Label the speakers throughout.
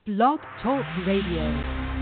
Speaker 1: Blog Talk Radio.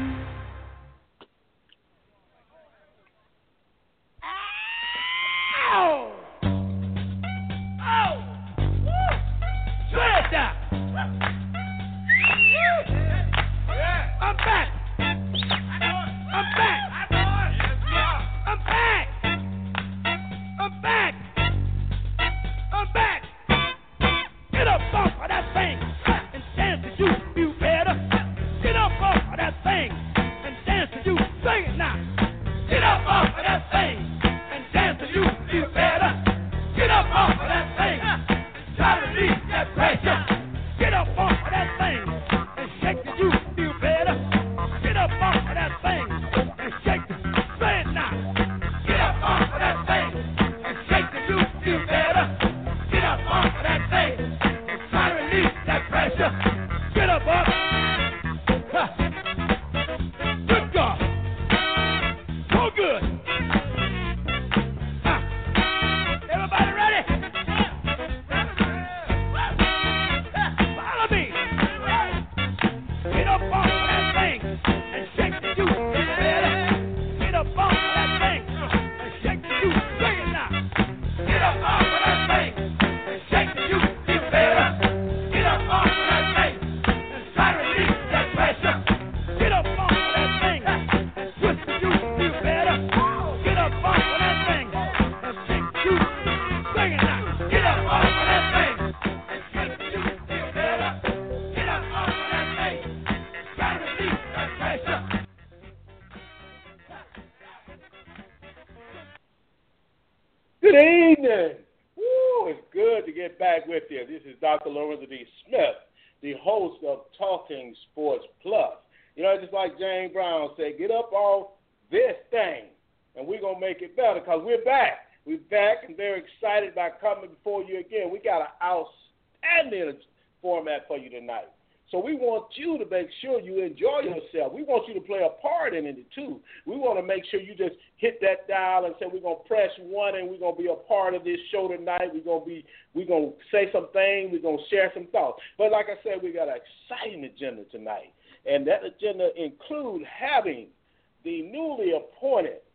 Speaker 2: Good evening. Woo, it's good to get back with you. This is Dr. Lorenzo D. Smith, the host of Talking Sports Plus. You know, just like James Brown said, get up off this thing, and we're going to make it better because we're back. We're back and very excited about coming before you again. We got an outstanding format for you tonight. So we want you to make sure you enjoy yourself. We want you to play a part in it, too. We want to make sure you just hit that dial and say we're going to press one and we're going to be a part of this show tonight. We're going to say some things. We're going to share some thoughts. But like I said, we got an exciting agenda tonight. And that agenda includes having the newly appointed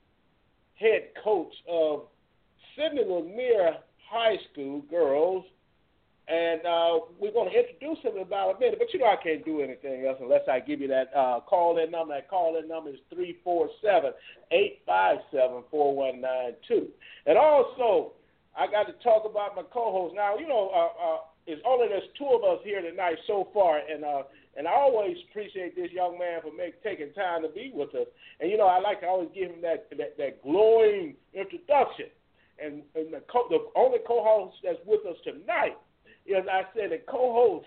Speaker 2: head coach of Sidney Lanier High School girls. And we're going to introduce him in about a minute. But, you know, I can't do anything else unless I give you that call-in number. That call-in number is 347-857-4192. And also, I got to talk about my co-host. Now, you know, there's two of us here tonight so far. And I always appreciate this young man for taking time to be with us. And, you know, I like to always give him that glowing introduction. And the only co-host that's with us tonight, as I said, that co-host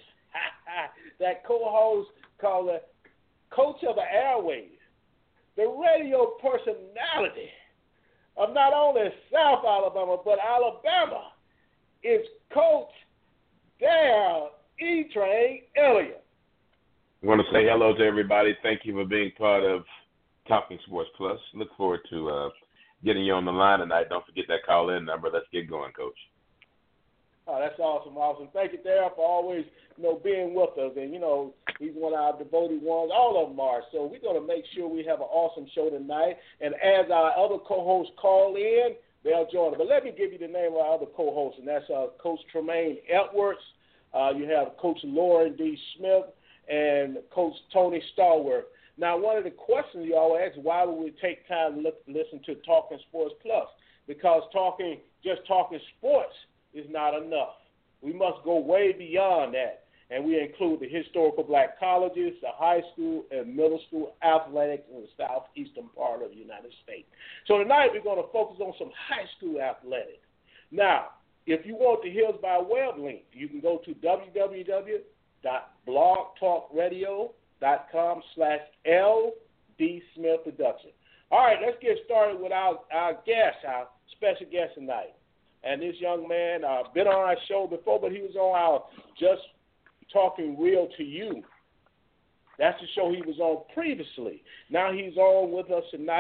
Speaker 2: called the coach of the airways, the radio personality of not only South Alabama, but Alabama, is Coach Darrell E-Train Elliott.
Speaker 3: I want to say hello to everybody. Thank you for being part of Talking Sports Plus. Look forward to getting you on the line tonight. Don't forget that call-in number. Let's get going, Coach.
Speaker 2: Oh, that's awesome. Thank you, Darrell, for always, being with us. And, he's one of our devoted ones. All of them are. So we're going to make sure we have an awesome show tonight. And as our other co-hosts call in, they'll join us. But let me give you the name of our other co-hosts, and that's Coach Tremaine Edwards. You have Coach Lauren D. Smith and Coach Tony Stallworth. Now, one of the questions you always ask, why would we take time to listen to Talking Sports Plus? Because just talking sports is not enough. We must go way beyond that, and we include the historical black colleges, the high school and middle school athletics in the southeastern part of the United States. So tonight we're going to focus on some high school athletics. Now, if you want to hear us by web link, you can go to www.blogtalkradio.com/LD Smith Production. All right, let's get started with our special guest tonight. And this young man been on our show before, but he was on our Just Talking Real to You. That's the show he was on previously. Now he's on with us tonight,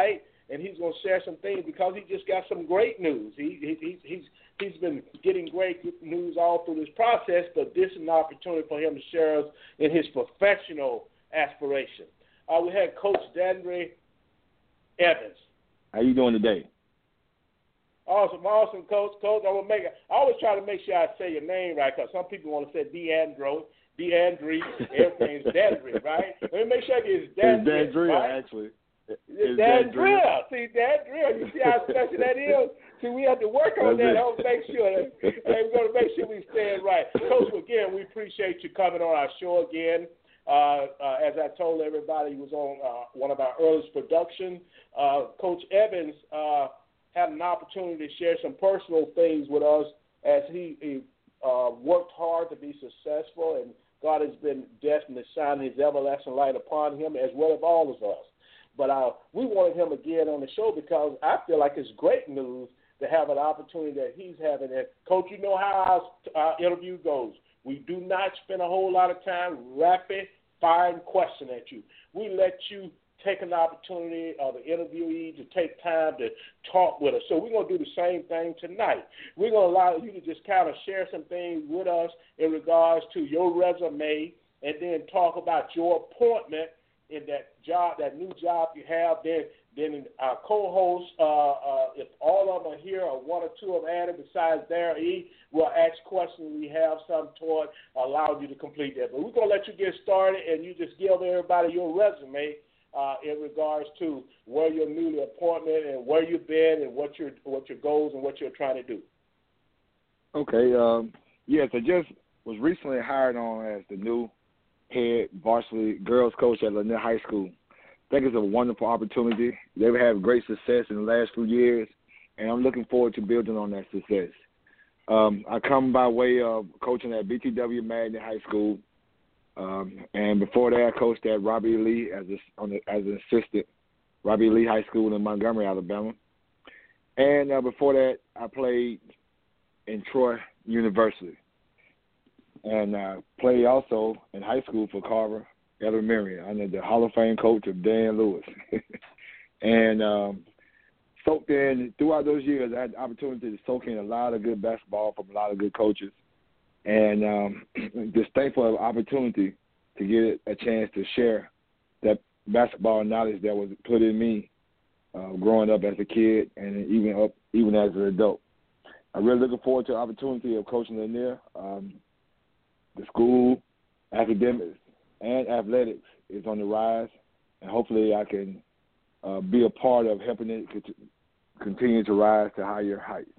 Speaker 2: and he's going to share some things because he just got some great news. He's been getting great news all through this process, but this is an opportunity for him to share us in his professional aspiration. We had Coach Dandre Evans.
Speaker 4: How you doing today?
Speaker 2: Awesome, Coach. I always try to make sure I say your name right because some people want to say DeAndre, everything's Dandre, right? Let me make sure it's Dandre.
Speaker 4: It's Dandre,
Speaker 2: right?
Speaker 4: Actually.
Speaker 2: It's Dandre. See, Dandre. You see how special that is? See, we have to work on that. I'll make sure. We're going to make sure we stand right. Coach, again, we appreciate you coming on our show again. As I told everybody, he was on one of our earliest productions. Coach Evans had an opportunity to share some personal things with us as he worked hard to be successful, and God has been definitely shining his everlasting light upon him as well as all of us. But we wanted him again on the show because I feel like it's great news to have an opportunity that he's having. And, Coach, you know how our interview goes. We do not spend a whole lot of time rapid-firing question at you. We let you take an opportunity of the interviewee to take time to talk with us. So we're going to do the same thing tonight. We're going to allow you to just kind of share some things with us in regards to your resume and then talk about your appointment in that job, that new job you have. Then our co-hosts, if all of them are here or one or two of them added besides Darryl will ask questions. We have some toward allow you to complete that. But we're going to let you get started and you just give everybody your resume in regards to where your newly appointment and where you've been and what your goals and what you're trying to do.
Speaker 4: Okay. Yes, I just was recently hired on as the new head varsity girls coach at Lanier High School. I think it's a wonderful opportunity. They've had great success in the last few years, and I'm looking forward to building on that success. I come by way of coaching at BTW Magnet High School. And before that, I coached at Robbie Lee as an assistant, Robbie Lee High School in Montgomery, Alabama. And before that, I played in Troy University. And played also in high school for Carver Elementary under the Hall of Fame coach of Dan Lewis. And soaked in, throughout those years, I had the opportunity to soak in a lot of good basketball from a lot of good coaches. And just thankful for the opportunity to get a chance to share that basketball knowledge that was put in me growing up as a kid and even as an adult. I'm really looking forward to the opportunity of coaching Lanier. The school, academics, and athletics is on the rise, and hopefully I can be a part of helping it continue to rise to higher heights.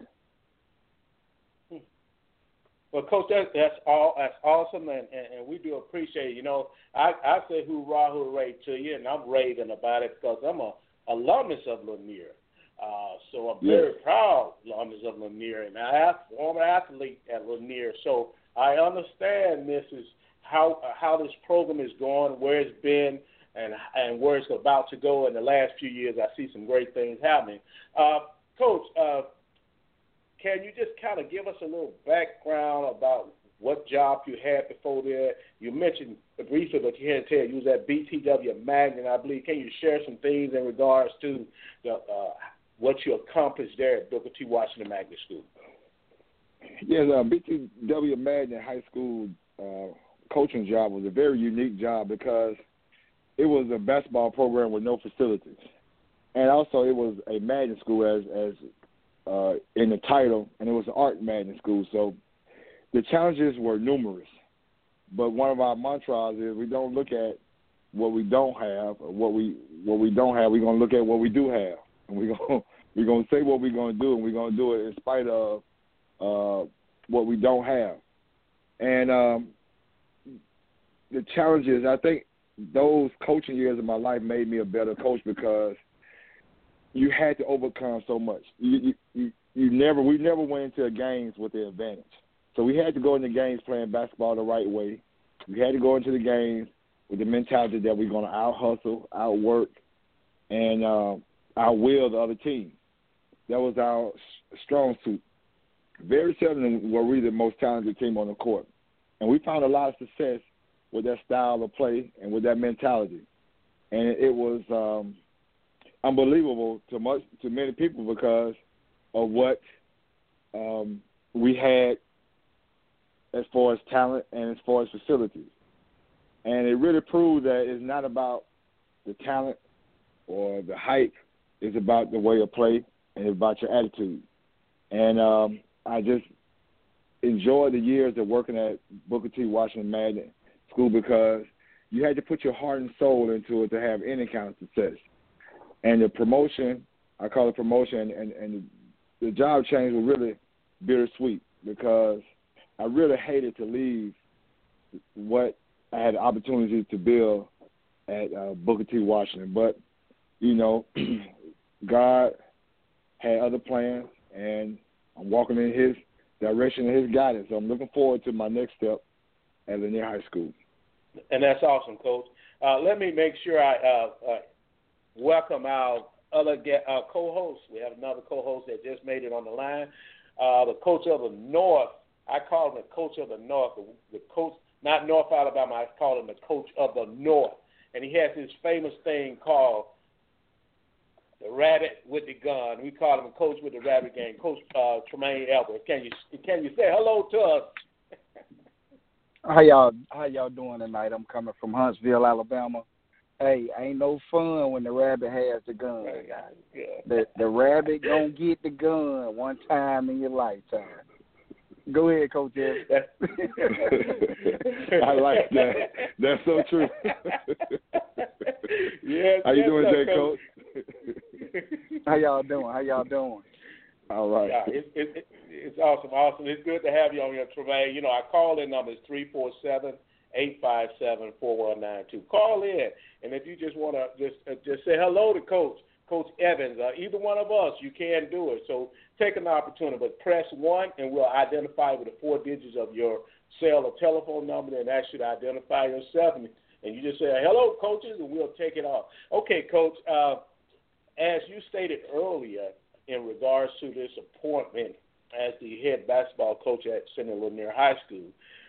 Speaker 2: Well, Coach, that's awesome, and we do appreciate it. You know, I say hoorah, hooray to you, and I'm raving about it because I'm a alumnus of Lanier. So I'm very proud alumnus of Lanier, and I am a former athlete at Lanier. So I understand this is how this program is going, where it's been, and where it's about to go. In the last few years, I see some great things happening. Coach, can you just kind of give us a little background about what job you had before there? You mentioned briefly, but you had to tell you was at BTW Magnet, I believe. Can you share some things in regards to what you accomplished there at Booker T. Washington Magnet School?
Speaker 4: Yes, BTW Magnet High School coaching job was a very unique job because it was a basketball program with no facilities. And also it was a magnet school as in the title, and it was an art magnet school. So the challenges were numerous. But one of our mantras is we don't look at what we don't have or what we don't have. We're going to look at what we do have. And we're going to say what we're going to do, and we're going to do it in spite of what we don't have. And the challenges, I think those coaching years of my life made me a better coach because you had to overcome so much. We never went into games with the advantage. So we had to go into games playing basketball the right way. We had to go into the games with the mentality that we're going to out-hustle, out-work, and out-will the other team. That was our strong suit. Very seldom were we the most talented team on the court. And we found a lot of success with that style of play and with that mentality. And it was unbelievable to many people because of what we had as far as talent and as far as facilities. And it really proved that it's not about the talent or the hype. It's about the way of play and it's about your attitude. And I just enjoyed the years of working at Booker T. Washington Magnet School because you had to put your heart and soul into it to have any kind of success. And the promotion, I call it promotion, and the job change was really bittersweet because I really hated to leave what I had the opportunity to build at Booker T. Washington. But, you know, God had other plans, and I'm walking in his direction and his guidance. So I'm looking forward to my next step at Lanier High School.
Speaker 2: And that's awesome, Coach. Let me make sure I welcome our other co-host. We have another co-host that just made it on the line. The coach of the North. I call him the coach of the North. The coach, not North Alabama, I call him the coach of the North. And he has this famous thing called the rabbit with the gun. We call him a coach with the rabbit game, Coach Tremaine Edwards. Can you say hello to us?
Speaker 5: How y'all doing tonight? I'm coming from Huntsville, Alabama. Hey, ain't no fun when the rabbit has the gun. The rabbit gonna get the gun one time in your lifetime. Go ahead, Coach Evans.
Speaker 4: I like that. That's so true.
Speaker 2: Yes.
Speaker 4: How you doing today, Coach?
Speaker 5: How y'all doing?
Speaker 4: All right.
Speaker 2: Yeah, it's awesome. It's good to have you on here, Tremaine. You know, our call-in number is 347-857-4192. Call in, and if you just want to just say hello to Coach Evans, either one of us, you can do it. So take an opportunity, but press 1, and we'll identify with the 4 digits of your cell or telephone number, and ask you to identify yourself, and you just say, hello, coaches, and we'll take it off. Okay, Coach, as you stated earlier, in regards to this appointment as the head basketball coach at Central Lanier High School,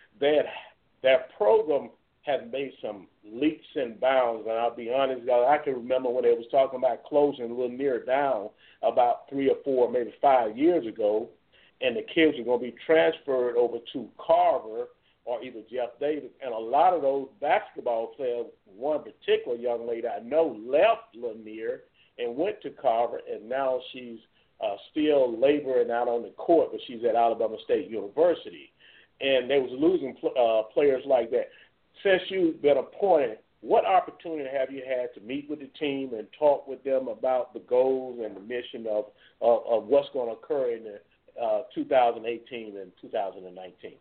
Speaker 2: that program had made some leaps and bounds. And I'll be honest, I can remember when they was talking about closing Lanier down about 3 or 4, maybe 5 years ago, and the kids were going to be transferred over to Carver or either Jeff Davis. And a lot of those basketball players, one particular young lady I know, left Lanier and went to Carver, and now she's still laboring out on the court, but she's at Alabama State University. And they was losing players like that. Since you've been appointed, what opportunity have you had to meet with the team and talk with them about the goals and the mission of what's going to occur in 2018 and 2019?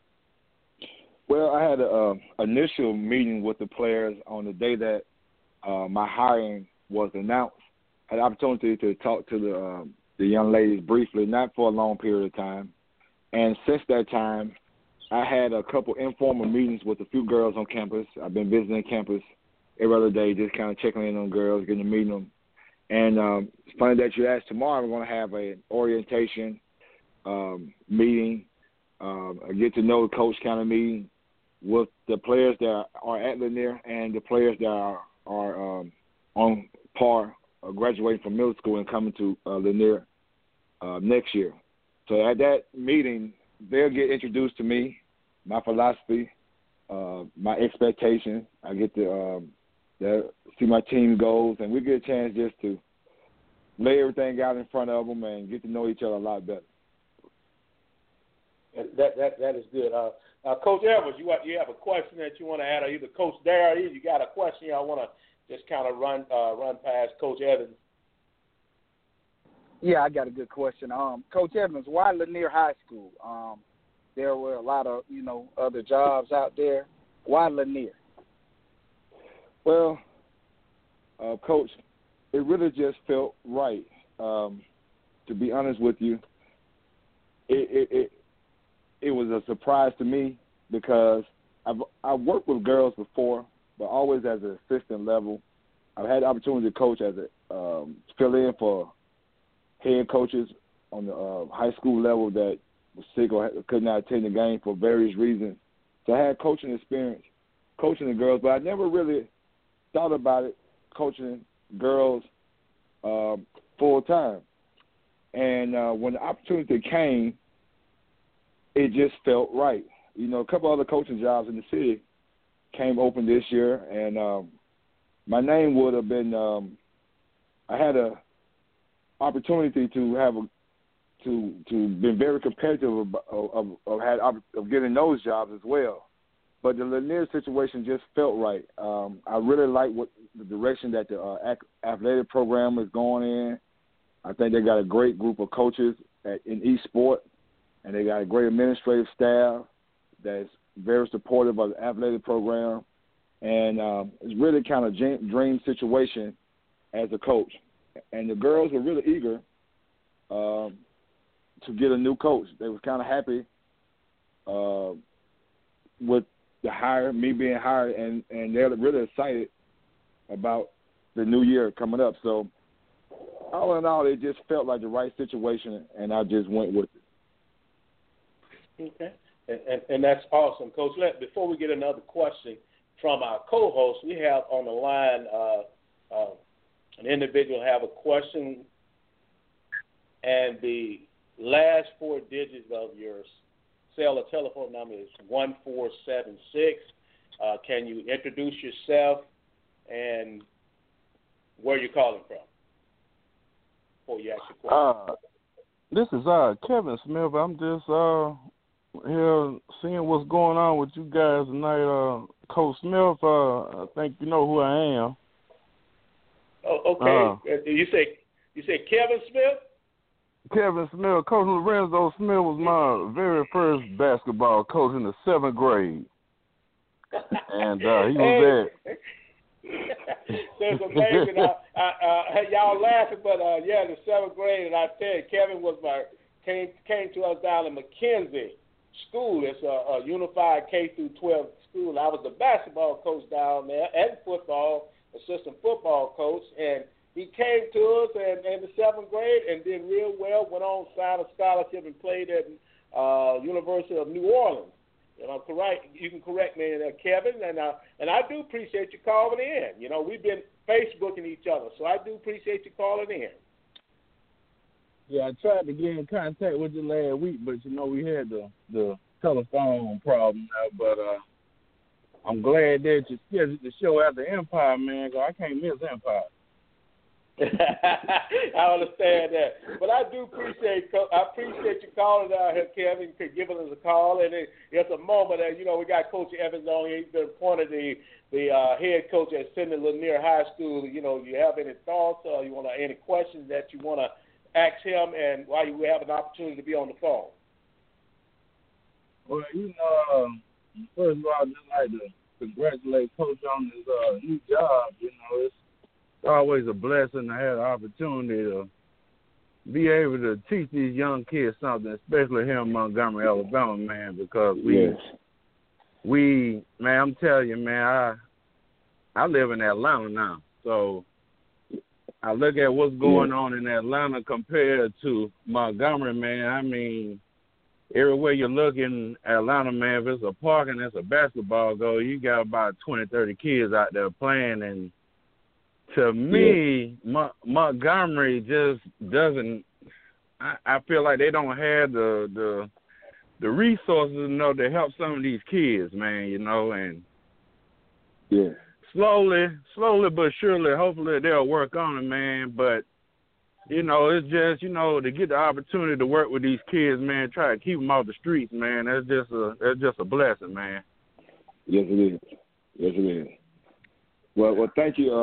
Speaker 4: Well, I had an initial meeting with the players on the day that my hiring was announced. I had the opportunity to talk to the young ladies briefly, not for a long period of time. And since that time, I had a couple informal meetings with a few girls on campus. I've been visiting campus every other day, just kind of checking in on girls, getting to meet them. And it's funny that you asked. Tomorrow we're going to have an orientation meeting, a get-to-know the coach kind of meeting with the players that are at Lanier and the players that are on par graduating from middle school and coming to Lanier next year. So at that meeting, they'll get introduced to me, my philosophy, my expectations. I get to see my team goals, and we get a chance just to lay everything out in front of them and get to know each other a lot better.
Speaker 2: That is good. Coach Edwards, you have a question that you want to add, or either Coach Dare, you got a question I want to just kind of run past Coach Evans?
Speaker 5: Yeah, I got a good question. Coach Evans, why Lanier High School? There were a lot of, other jobs out there. Why Lanier?
Speaker 4: Well, Coach, it really just felt right. To be honest with you, it was a surprise to me because I've worked with girls before, but always as an assistant level. I've had the opportunity to coach as a fill in for head coaches on the high school level that was sick or could not attend the game for various reasons. So I had coaching experience, coaching the girls, but I never really thought about it coaching girls full time. And when the opportunity came, it just felt right. You know, a couple other coaching jobs in the city came open this year, and my name would have been. I had a opportunity to have been very competitive of getting those jobs as well. But the Lanier situation just felt right. I really like what the direction that the athletic program is going in. I think they got a great group of coaches in each sport, and they got a great administrative staff that's very supportive of the athletic program. And it's really kind of a dream situation as a coach. And the girls were really eager to get a new coach. They were kind of happy with me being hired, and they're really excited about the new year coming up. So all in all, it just felt like the right situation, and I just went with
Speaker 2: it. Okay, and that's awesome, Coach. Before we get another question from our co-host, we have on the line an individual have a question, and the last four digits of your cell or telephone number is 1476. Can you introduce yourself and where you're calling from before you ask your question?
Speaker 6: This is Kevin Smith. I'm just here seeing what's going on with you guys tonight. Coach Smith, I think you know who I am.
Speaker 2: Oh, okay. You say Kevin Smith?
Speaker 6: Kevin Smith. Coach Lorenzo Smith was my very first basketball coach in the 7th grade. And he was there.
Speaker 2: So it's amazing. Y'all laughing, but in the 7th grade, and I tell you, Kevin was came to us down in McKenzie School. It's a unified K-12 school. I was the basketball coach down there and football, assistant football coach, and he came to us in the 7th grade and did real well, went on, signed a scholarship, and played at University of New Orleans. You can correct me, Kevin, and I do appreciate you calling in. You know, we've been Facebooking each other, so I do appreciate you calling in.
Speaker 6: Yeah, I tried to get in contact with you last week, but we had the telephone problem now. But I'm glad that you scheduled the show after Empire, man, because I can't miss Empire.
Speaker 2: I understand that, but I do appreciate you calling out here, Kevin, for giving us a call. And it's a moment that we got Coach Evans on here. He's been appointed the head coach at Sidney Lanier High School. Do you have any thoughts or any questions that you want to ask him, and while you have an opportunity to be on the phone?
Speaker 6: Well, first of all, I'd just like to congratulate Coach on his new job. It's always a blessing to have the opportunity to be able to teach these young kids something, especially here in Montgomery, Alabama, man, because man, I'm telling you, man, I live in Atlanta now, so I look at what's going on in Atlanta compared to Montgomery, man. I mean, everywhere you look in Atlanta, man, if it's a park and it's a basketball goal, you got about 20, 30 kids out there playing. And to me, Montgomery just doesn't – I feel like they don't have the resources to help some of these kids, man, and slowly but surely, hopefully they'll work on it, man. But, it's just, to get the opportunity to work with these kids, man, try to keep them off the streets, man, that's just a blessing, man.
Speaker 4: Yes, it is. Yes, it is. Well, thank you.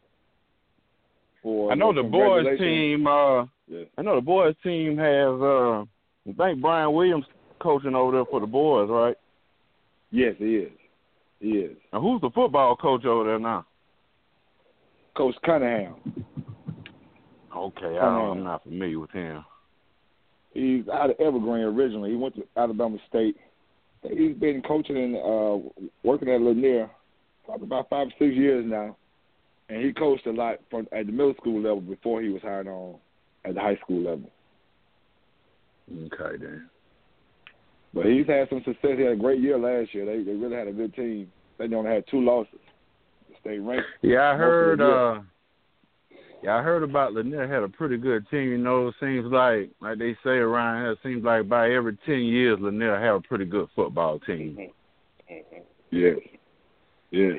Speaker 6: I know the boys team. I know the boys team has. I think Brian Williams coaching over there for the boys, right?
Speaker 4: Yes, he is. He is.
Speaker 6: Now, who's the football coach over there now?
Speaker 4: Coach Cunningham.
Speaker 6: Okay, I'm not familiar with him.
Speaker 4: He's out of Evergreen originally. He went to Alabama State. He's been coaching and working at Lanier probably about 5 or 6 years now. And he coached a lot at the middle school level before he was hired on at the high school level.
Speaker 6: Okay, then.
Speaker 4: But he's had some success. He had a great year last year. They really had a good team. They only had 2 losses. Stay ranked.
Speaker 6: Yeah, I Yeah, I heard about Lanier had a pretty good team. You know, it seems like they say around here, it seems like by every 10 years, Lanier have a pretty good football team.
Speaker 4: Yes. Yes.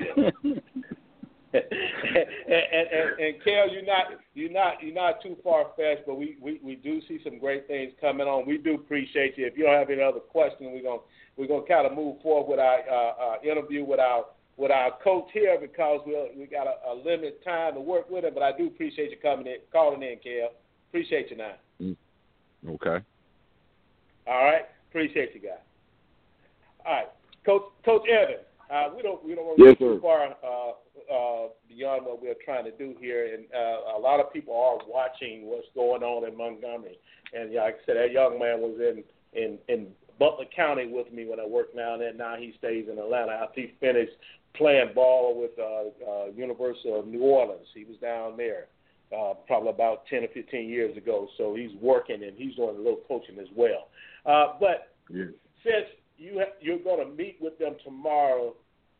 Speaker 2: and Kel, you're not too far fetched, but we do see some great things coming on. We do appreciate you. If you don't have any other questions, we're gonna kind of move forward with our interview with our coach here because we got a limited time to work with him. But I do appreciate you calling in, Kel. Appreciate you now.
Speaker 6: Okay.
Speaker 2: All right. Appreciate you guys. All right, Coach Evan. We don't want to go too far beyond what we're trying to do here, and a lot of people are watching what's going on in Montgomery. And like I said, that young man was in Butler County with me when I worked down there. Now he stays in Atlanta after he finished playing ball with University of New Orleans. He was down there probably about 10 or 15 years ago. So he's working and he's doing a little coaching as well. But since you're going to meet with them tomorrow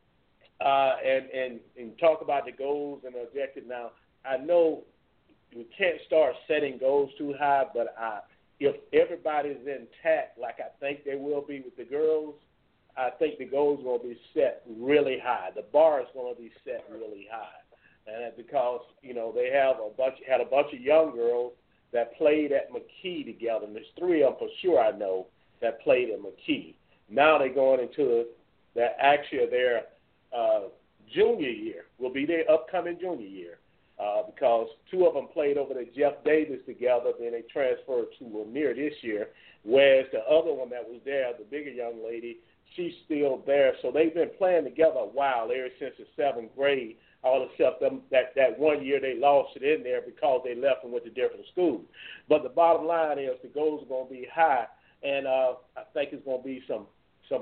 Speaker 2: and talk about the goals and the objectives. Now, I know we can't start setting goals too high, but if everybody's intact, like I think they will be with the girls, I think the goals are going to be set really high. The bar is going to be set really high, and because they had a bunch of young girls that played at McKee together, and there's 3 of them for sure I know that played at McKee. Now they're going into their junior year, will be their upcoming junior year, because 2 of them played over at Jeff Davis together, then they transferred to Lanier this year, whereas the other one that was there, the bigger young lady, she's still there. So they've been playing together a while, ever since the 7th grade, all except them that 1 year they lost it in there because they left and went to different schools. But the bottom line is the goals are going to be high, and I think it's going to be some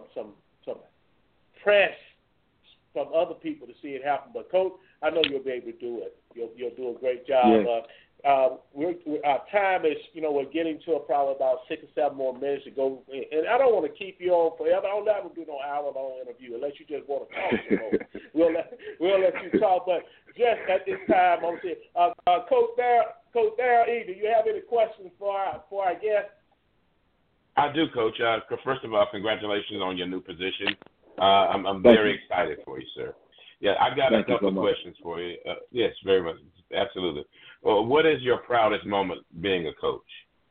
Speaker 2: press from other people to see it happen. But Coach, I know you'll be able to do it. You'll do a great job.
Speaker 4: Yes.
Speaker 2: Our time is, we're getting to probably about 6 or 7 more minutes to go. And I don't want to keep you on forever. I don't ever do no hour-long interview unless you just want to talk some more. We'll let you talk. But just at this time, I'm saying, Coach Darrell E., do you have any questions for our guest?
Speaker 3: I do, Coach. First of all, congratulations on your new position. I'm very excited for you, sir. Yeah, I got a couple of questions for you. Yes, very much. Absolutely. Well, what is your proudest moment being a coach?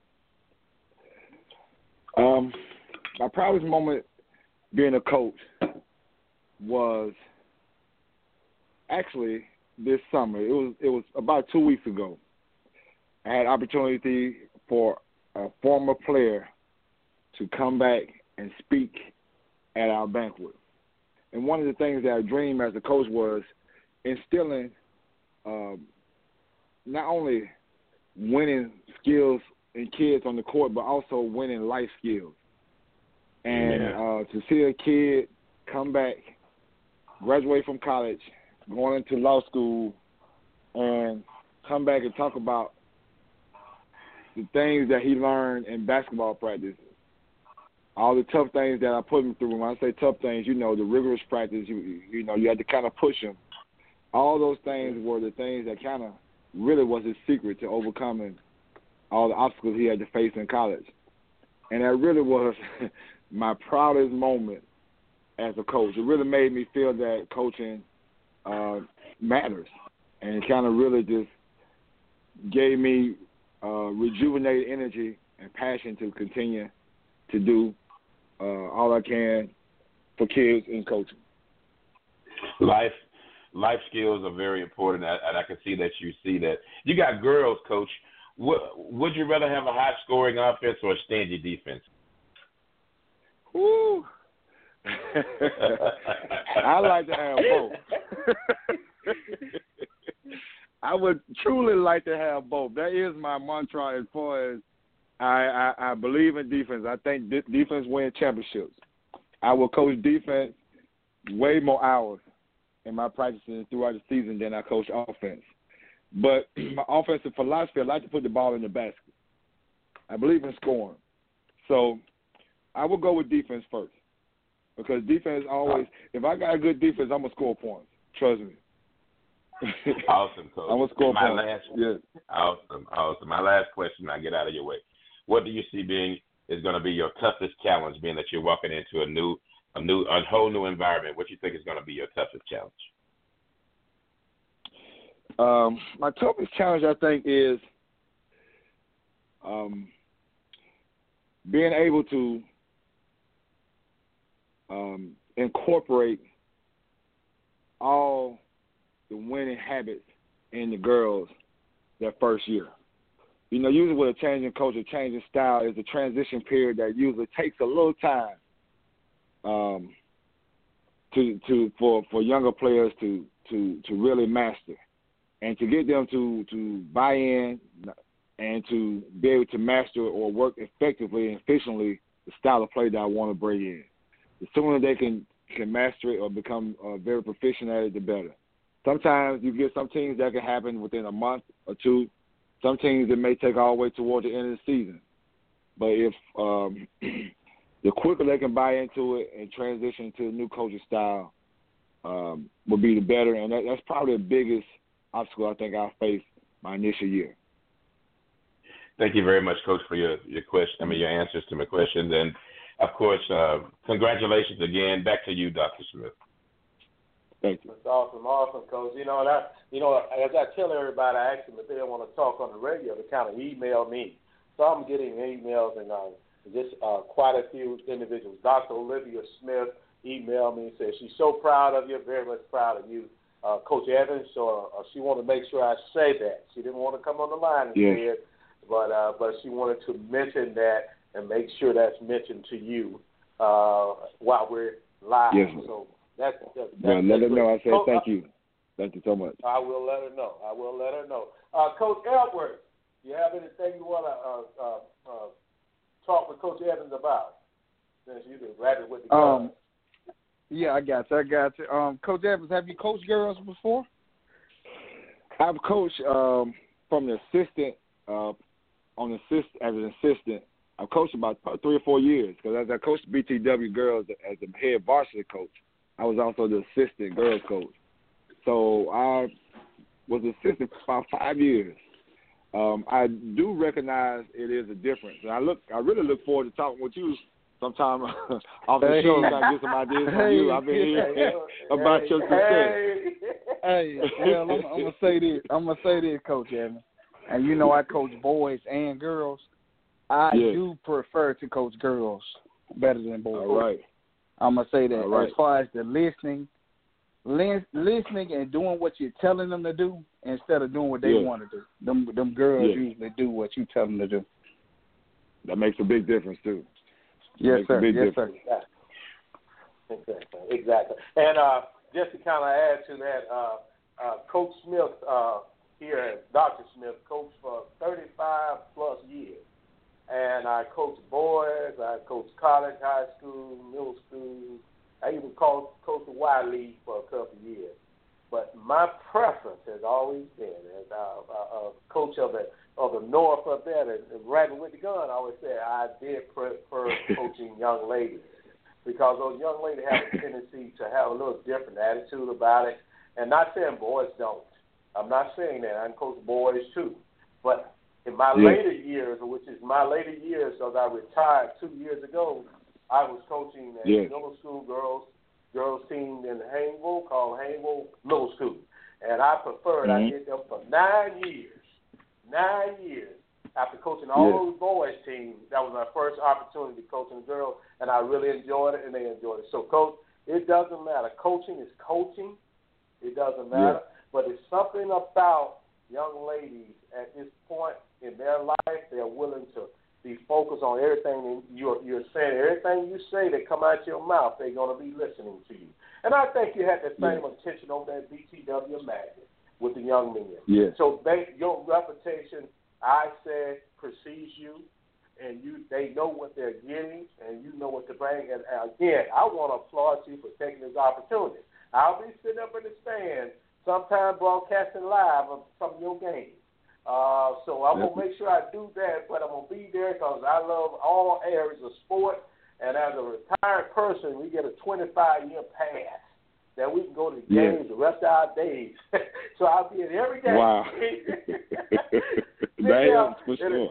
Speaker 4: My proudest moment being a coach was actually this summer. It was about 2 weeks ago. I had opportunity for a former player to come back and speak at our banquet. And one of the things that I dreamed as a coach was instilling not only winning skills in kids on the court, but also winning life skills. And to see a kid come back, graduate from college, going into law school, and come back and talk about the things that he learned in basketball practice, all the tough things that I put him through. When I say tough things, the rigorous practice, you had to kind of push him. All those things were the things that kind of really was his secret to overcoming all the obstacles he had to face in college. And that really was my proudest moment as a coach. It really made me feel that coaching matters. And it kind of really just gave me rejuvenated energy and passion to continue to do all I can for kids in coaching.
Speaker 3: Life skills are very important, and I can see that you see that. You got girls, Coach. Would you rather have a high-scoring offense or a stingy defense?
Speaker 4: Ooh. I like to have both. I would truly like to have both. That is my mantra as far as I believe in defense. I think defense wins championships. I will coach defense way more hours in my practices throughout the season than I coach offense. But my offensive philosophy, I like to put the ball in the basket. I believe in scoring. So I will go with defense first because defense always, if I got a good defense, I'm going to score points. Trust me.
Speaker 3: Awesome, Coach.
Speaker 4: I'm going to score
Speaker 3: points. Awesome. My last question, I get out of your way. What do you see is going to be your toughest challenge, being that you're walking into a whole new environment? What do you think is going to be your toughest challenge?
Speaker 4: My toughest challenge, I think, is being able to incorporate all the winning habits in the girls their first year. You know, usually with a changing coach, a changing style is a transition period that usually takes a little time for younger players to really master, and to get them to buy in and to be able to master or work effectively and efficiently the style of play that I want to bring in. The sooner they can master it or become very proficient at it, the better. Sometimes you get some teams that can happen within a month or two. Some teams it may take all the way toward the end of the season. But if the quicker they can buy into it and transition to the new coaching style will be the better. And that's probably the biggest obstacle I think I'll face my initial year.
Speaker 3: Thank you very much, Coach, for your question. Your answers to my questions. And, of course, congratulations again. Back to you, Dr. Smith.
Speaker 4: Thank you.
Speaker 2: That's awesome, Coach. As I tell everybody, I ask them if they don't want to talk on the radio, to kind of email me. So I'm getting emails, and just quite a few individuals. Dr. Olivia Smith emailed me and said she's so proud of you, very much proud of you, Coach Evans. So she wanted to make sure I say that. She didn't want to come on the line and say it, but she wanted to mention that and make sure that's mentioned to you while we're live.
Speaker 4: Yes.
Speaker 2: So that's
Speaker 4: let her know. I say thank you. Thank you so much.
Speaker 2: I will let her know. Coach Edwards, do you have anything you want to talk with Coach Evans about? Since you've been rapping with the girls.
Speaker 5: Yeah, I got you. Coach Evans, have you coached girls before?
Speaker 4: I've coached from the assistant as an assistant. I've coached about 3 or 4 years because as I coached BTW girls as the head varsity coach, I was also the assistant girls coach. So I was assistant for about 5 years. I do recognize it is a difference, and I really look forward to talking with you sometime off the show so I can get some ideas from you. I've been hearing about your success.
Speaker 5: Well, I'm gonna say this, Coach Evans, and you know I coach boys and girls. I do prefer to coach girls better than boys.
Speaker 4: All right.
Speaker 5: I'm gonna say that
Speaker 4: right.
Speaker 5: As far as the listening and doing what you're telling them to do instead of doing what they want to do. Them girls usually do what you tell them to do.
Speaker 4: That makes a big difference too.
Speaker 5: Yes, sir.
Speaker 2: Exactly. And just to kind of add to that, Coach Smith here, Dr. Smith, coached for 35 plus years. And I coached boys, I coached college, high school, middle school. I even coached the Y League for a couple of years. But my preference has always been, as a coach of the North up there, and rapping with the gun, I always said I did prefer coaching young ladies because those young ladies have a tendency to have a little different attitude about it. And not saying boys don't. I'm not saying that. I coach boys too. But in my later years, which is my later years, because I retired 2 years ago, I was coaching a middle school girls team in Haynesville called Haynesville Middle School. And I preferred, I did them for 9 years. 9 years. After coaching all those boys teams, that was my first opportunity coaching girls, and I really enjoyed it, and they enjoyed it. So, Coach, it doesn't matter. Coaching is coaching. It doesn't matter. But it's something about young ladies at this point in their life, they're willing to be focused on everything you're saying. Everything you say that come out your mouth, they're going to be listening to you. And I think you had the same attention over at BTW Magnet with the young men.
Speaker 4: Yeah.
Speaker 2: So your reputation, I said, precedes you, and they know what they're getting, and you know what to bring. And again, I want to applaud you for taking this opportunity. I'll be sitting up in the stand sometime broadcasting live of some of your games. So I'm going to make sure I do that, but I'm going to be there because I love all areas of sport. And as a retired person, we get a 25-year pass that we can go to games the rest of our days. So I'll be in every game.
Speaker 4: Wow. Damn, for sure.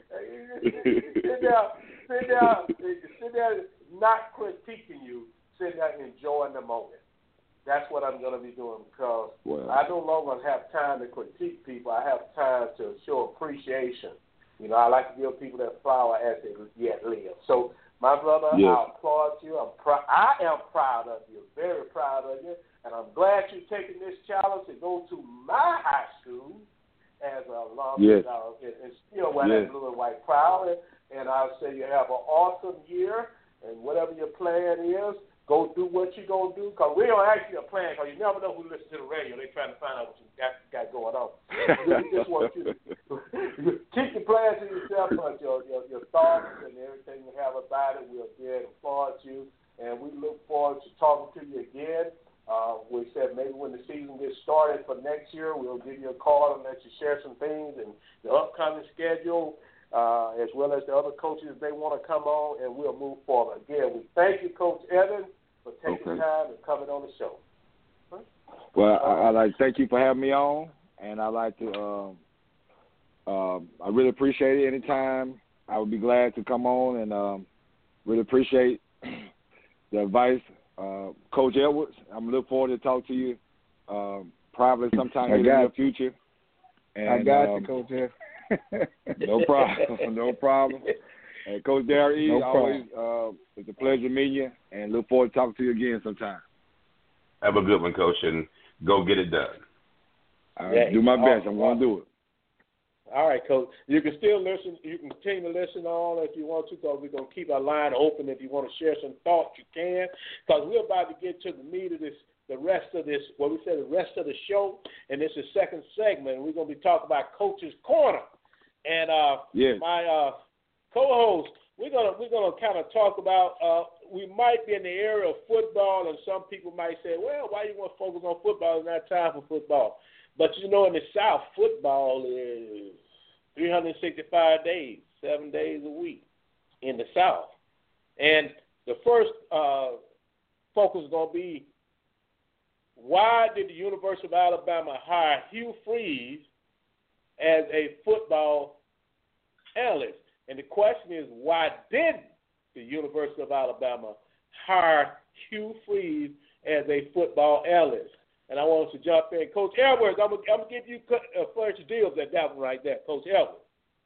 Speaker 2: Sit down, not critiquing you, sit down and enjoying the moment. That's what I'm going to be doing because I no longer have time to critique people. I have time to show appreciation. You know, I like to give people that flower as they yet live. So, my brother, I applaud you. I am proud of you, very proud of you. And I'm glad you're taking this challenge to go to my high school as an alum and still wear that blue and white proud. And I'll say you have an awesome year, and whatever your plan is, go do what you're going to do. Because we don't ask you a plan, because you never know who listens to the radio. They're trying to find out what you got going on. We just want you to keep your plans to yourself, but your thoughts and everything you have about it, we'll get applaud you. And we look forward to talking to you again. We said maybe when the season gets started for next year, we'll give you a call and let you share some things and the upcoming schedule, as well as the other coaches if they want to come on, and we'll move forward. Again, we thank you, Coach Evans, for taking time and coming on the show.
Speaker 4: Well, I like to thank you for having me on, and I like to I really appreciate it. Anytime, I would be glad to come on, and really appreciate the advice. Coach Edwards, I'm looking forward to talk to you probably sometime in the near future. And,
Speaker 5: I got you, Coach Edwards.
Speaker 4: No problem. No problem. And Coach Darrell E., always it's a pleasure meeting you, and look forward to talking to you again sometime.
Speaker 3: Have a good one, Coach, and go get it done.
Speaker 4: I'll do my best. I'm going to do it.
Speaker 2: All right, Coach. You can still listen. You can continue to listen on if you want to, because we're going to keep our line open. If you want to share some thoughts, you can, because we're about to get to the meat of this, the rest of this, what we said, the rest of the show, and this is the second segment. We're going to be talking about Coach's Corner. And my co-host, we're gonna kind of talk about. We might be in the area of football, and some people might say, "Well, why you want to focus on football? There's not time for football." But you know, in the South, football is 365 days, 7 days a week in the South. And the first focus is going to be, why did the University of Alabama hire Hugh Freeze as a football analyst? And the question is, why did the University of Alabama hire Hugh Freeze as a football analyst? And I want us to jump in. Coach Edwards, I'm going to give you first deals at that one right there, Coach Edwards.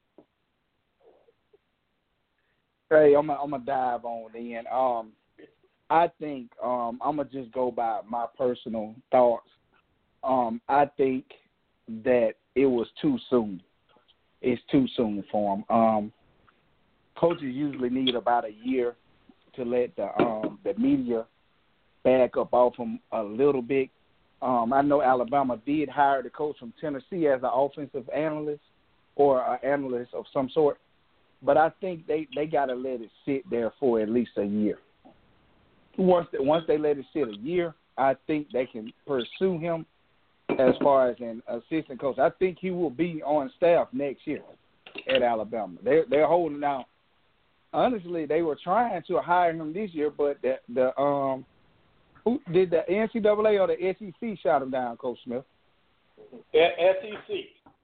Speaker 5: Hey, I'm gonna dive on in. I think I'm gonna just go by my personal thoughts. I think that it was too soon. It's too soon for him. Coaches usually need about a year to let the media back up off them a little bit. I know Alabama did hire the coach from Tennessee as an offensive analyst or an analyst of some sort, but I think they got to let it sit there for at least a year. Once they let it sit a year, I think they can pursue him as far as an assistant coach. I think he will be on staff next year at Alabama. They're holding out. Honestly, they were trying to hire him this year, but who did the NCAA or the SEC shot him down, Coach Smith?
Speaker 2: SEC.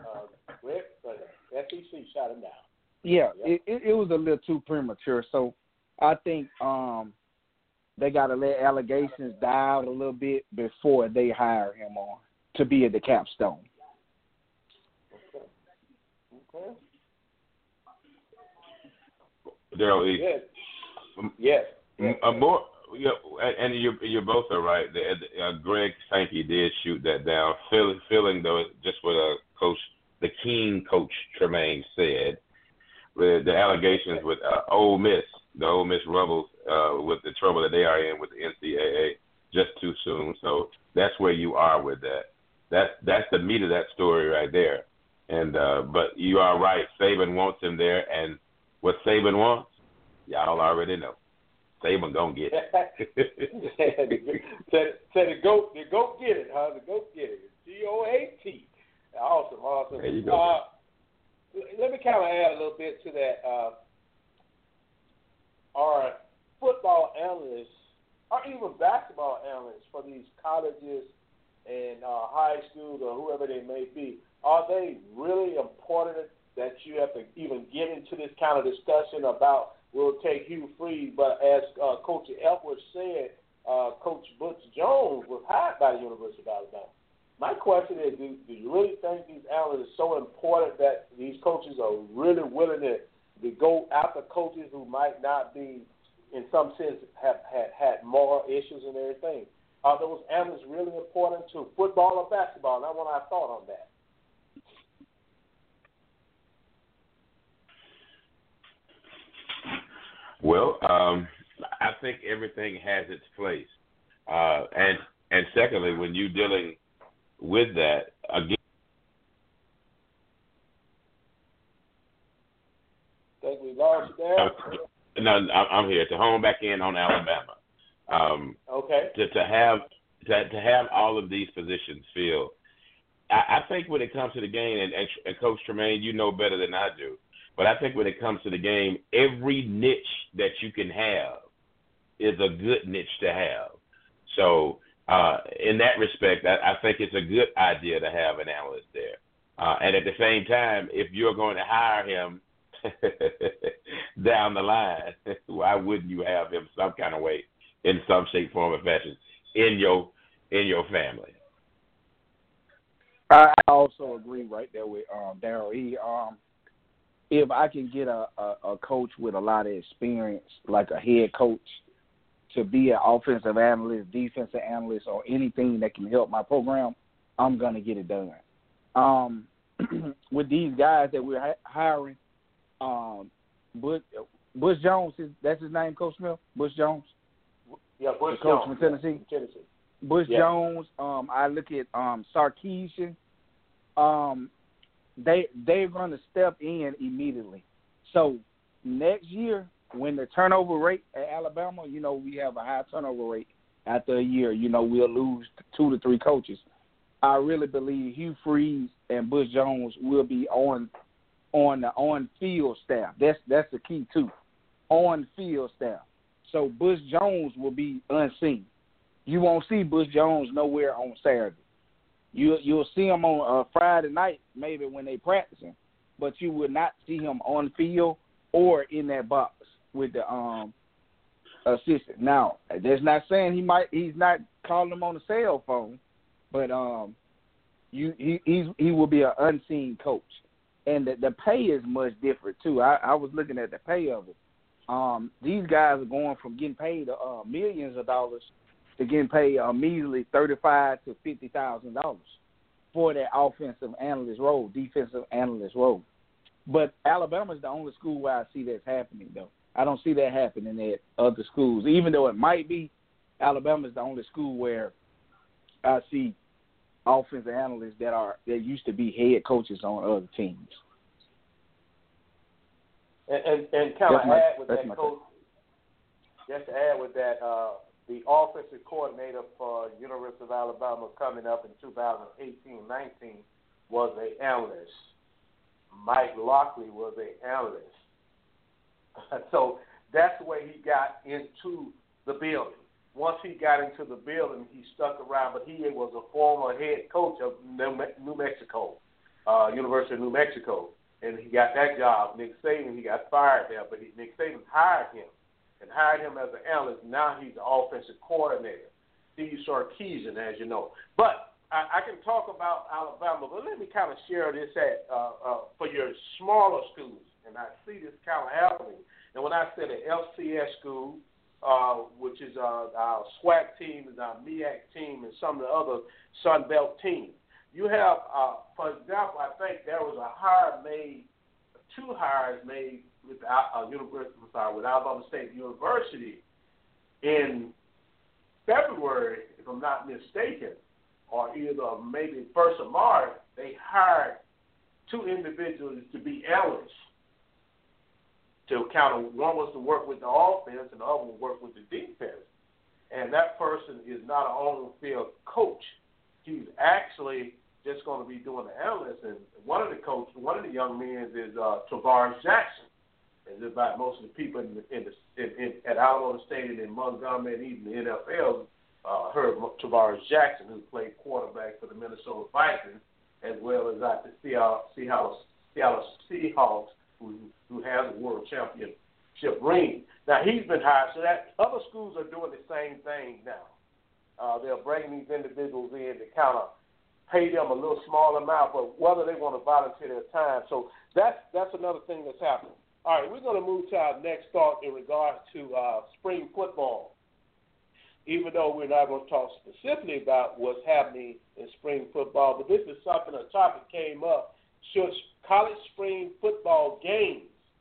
Speaker 2: SEC shot him down.
Speaker 5: Yeah, yep. It was a little too premature. So I think they got to let allegations die out a little bit before they hire him on to be at the capstone.
Speaker 2: Okay.
Speaker 3: Darrell E.
Speaker 2: Yes.
Speaker 3: More. Yeah, and you both are right. Greg Sankey did shoot that down, feeling though, just what the keen coach Tremaine said, with the allegations with Ole Miss, the Ole Miss Rebels, with the trouble that they are in with the NCAA, just too soon. So that's where you are with that. That's the meat of that story right there. And but you are right. Saban wants him there, and what Saban wants, y'all already know. Saban gonna get it.
Speaker 2: Say the goat get it, huh? The goat get it. GOAT. Awesome.
Speaker 3: There you go.
Speaker 2: Let me kind of add a little bit to that. Our football analysts or even basketball analysts for these colleges and high schools or whoever they may be, are they really important that you have to even get into this kind of discussion about we'll take Hugh Freeze? But as Coach Epworth said, Coach Butch Jones was hired by the University of Alabama. My question is, do you really think these analysts are so important that these coaches are really willing to go after coaches who might not be, in some sense, have had moral issues and everything? Are those analysts really important to football or basketball? And I want our thought on that.
Speaker 3: Well, I think everything has its place. And secondly, when you're dealing with that, again,
Speaker 2: I think we lost there.
Speaker 3: No, I'm here to hone back in on Alabama.
Speaker 2: Okay.
Speaker 3: To have all of these positions filled, I think when it comes to the game, and Coach Tremaine, you know better than I do, but I think when it comes to the game, every niche that you can have is a good niche to have. So in that respect, I think it's a good idea to have an analyst there. And at the same time, if you're going to hire him down the line, why wouldn't you have him some kind of way, in some shape, form, or fashion, in your family?
Speaker 5: I also agree right there with Daryl. If I can get a coach with a lot of experience, like a head coach, to be an offensive analyst, defensive analyst, or anything that can help my program, I'm going to get it done. With these guys that we're hiring, Butch Jones, that's his name, Coach Smith? Butch Jones?
Speaker 2: Yeah, Butch
Speaker 5: Coach
Speaker 2: Jones.
Speaker 5: from Tennessee. Butch Jones. I look at Sarkisian. They're going to step in immediately. So next year, when the turnover rate at Alabama, we have a high turnover rate after a year. We'll lose 2 to 3 coaches. I really believe Hugh Freeze and Butch Jones will be on the on-field staff. That's the key too, on-field staff. So Butch Jones will be unseen. You won't see Butch Jones nowhere on Saturday. You'll see him on Friday night, maybe when they practicing, but you will not see him on the field or in that box with the assistant. Now, that's not saying he's not calling them on the cell phone, but he will be an unseen coach, and the pay is much different too. I was looking at the pay of it. These guys are going from getting paid millions of dollars to getting paid a measly $35,000 to $50,000 for that offensive analyst role, defensive analyst role. But Alabama's the only school where I see that's happening, though. I don't see that happening at other schools. Even though it might be, Alabama's the only school where I see offensive analysts that used to be head coaches on other teams.
Speaker 2: And kind of add with that, Coach, just to add with that, the offensive coordinator for University of Alabama coming up in 2018-19 was an analyst. Mike Lockley was an analyst. So that's the way he got into the building. Once he got into the building, he stuck around, but he was a former head coach of New Mexico, University of New Mexico, and he got that job. Nick Saban, he got fired there, but Nick Saban hired him as an analyst. Now he's the offensive coordinator, Steve Sarkisian, as you know. But I can talk about Alabama, but let me kind of share this for your smaller schools, and I see this kind of happening. And when I say the FCS school, which is our SWAC team, is our MEAC team, and some of the other Sun Belt teams, you have, for example, I think there was two hires made with Alabama State University in February, if I'm not mistaken, or either maybe 1st of March. They hired 2 individuals to be analysts. One was to work with the offense, and the other one work with the defense. And that person is not an on-field coach. He's actually just going to be doing the analyst. And one of the young men is Tavares Jackson. and just about most of the people at Alamo Stadium in Montgomery and even the NFL heard Tavares Jackson, who played quarterback for the Minnesota Vikings, as well as at the Seattle Seahawks, who has a world championship ring. Now, he's been hired, so that other schools are doing the same thing now. They're bringing these individuals in to kind of pay them a little small amount, but whether they want to volunteer their time. So that's another thing that's happening. All right, we're going to move to our next thought in regards to spring football. Even though we're not going to talk specifically about what's happening in spring football, but this is something, a topic came up. Should college spring football games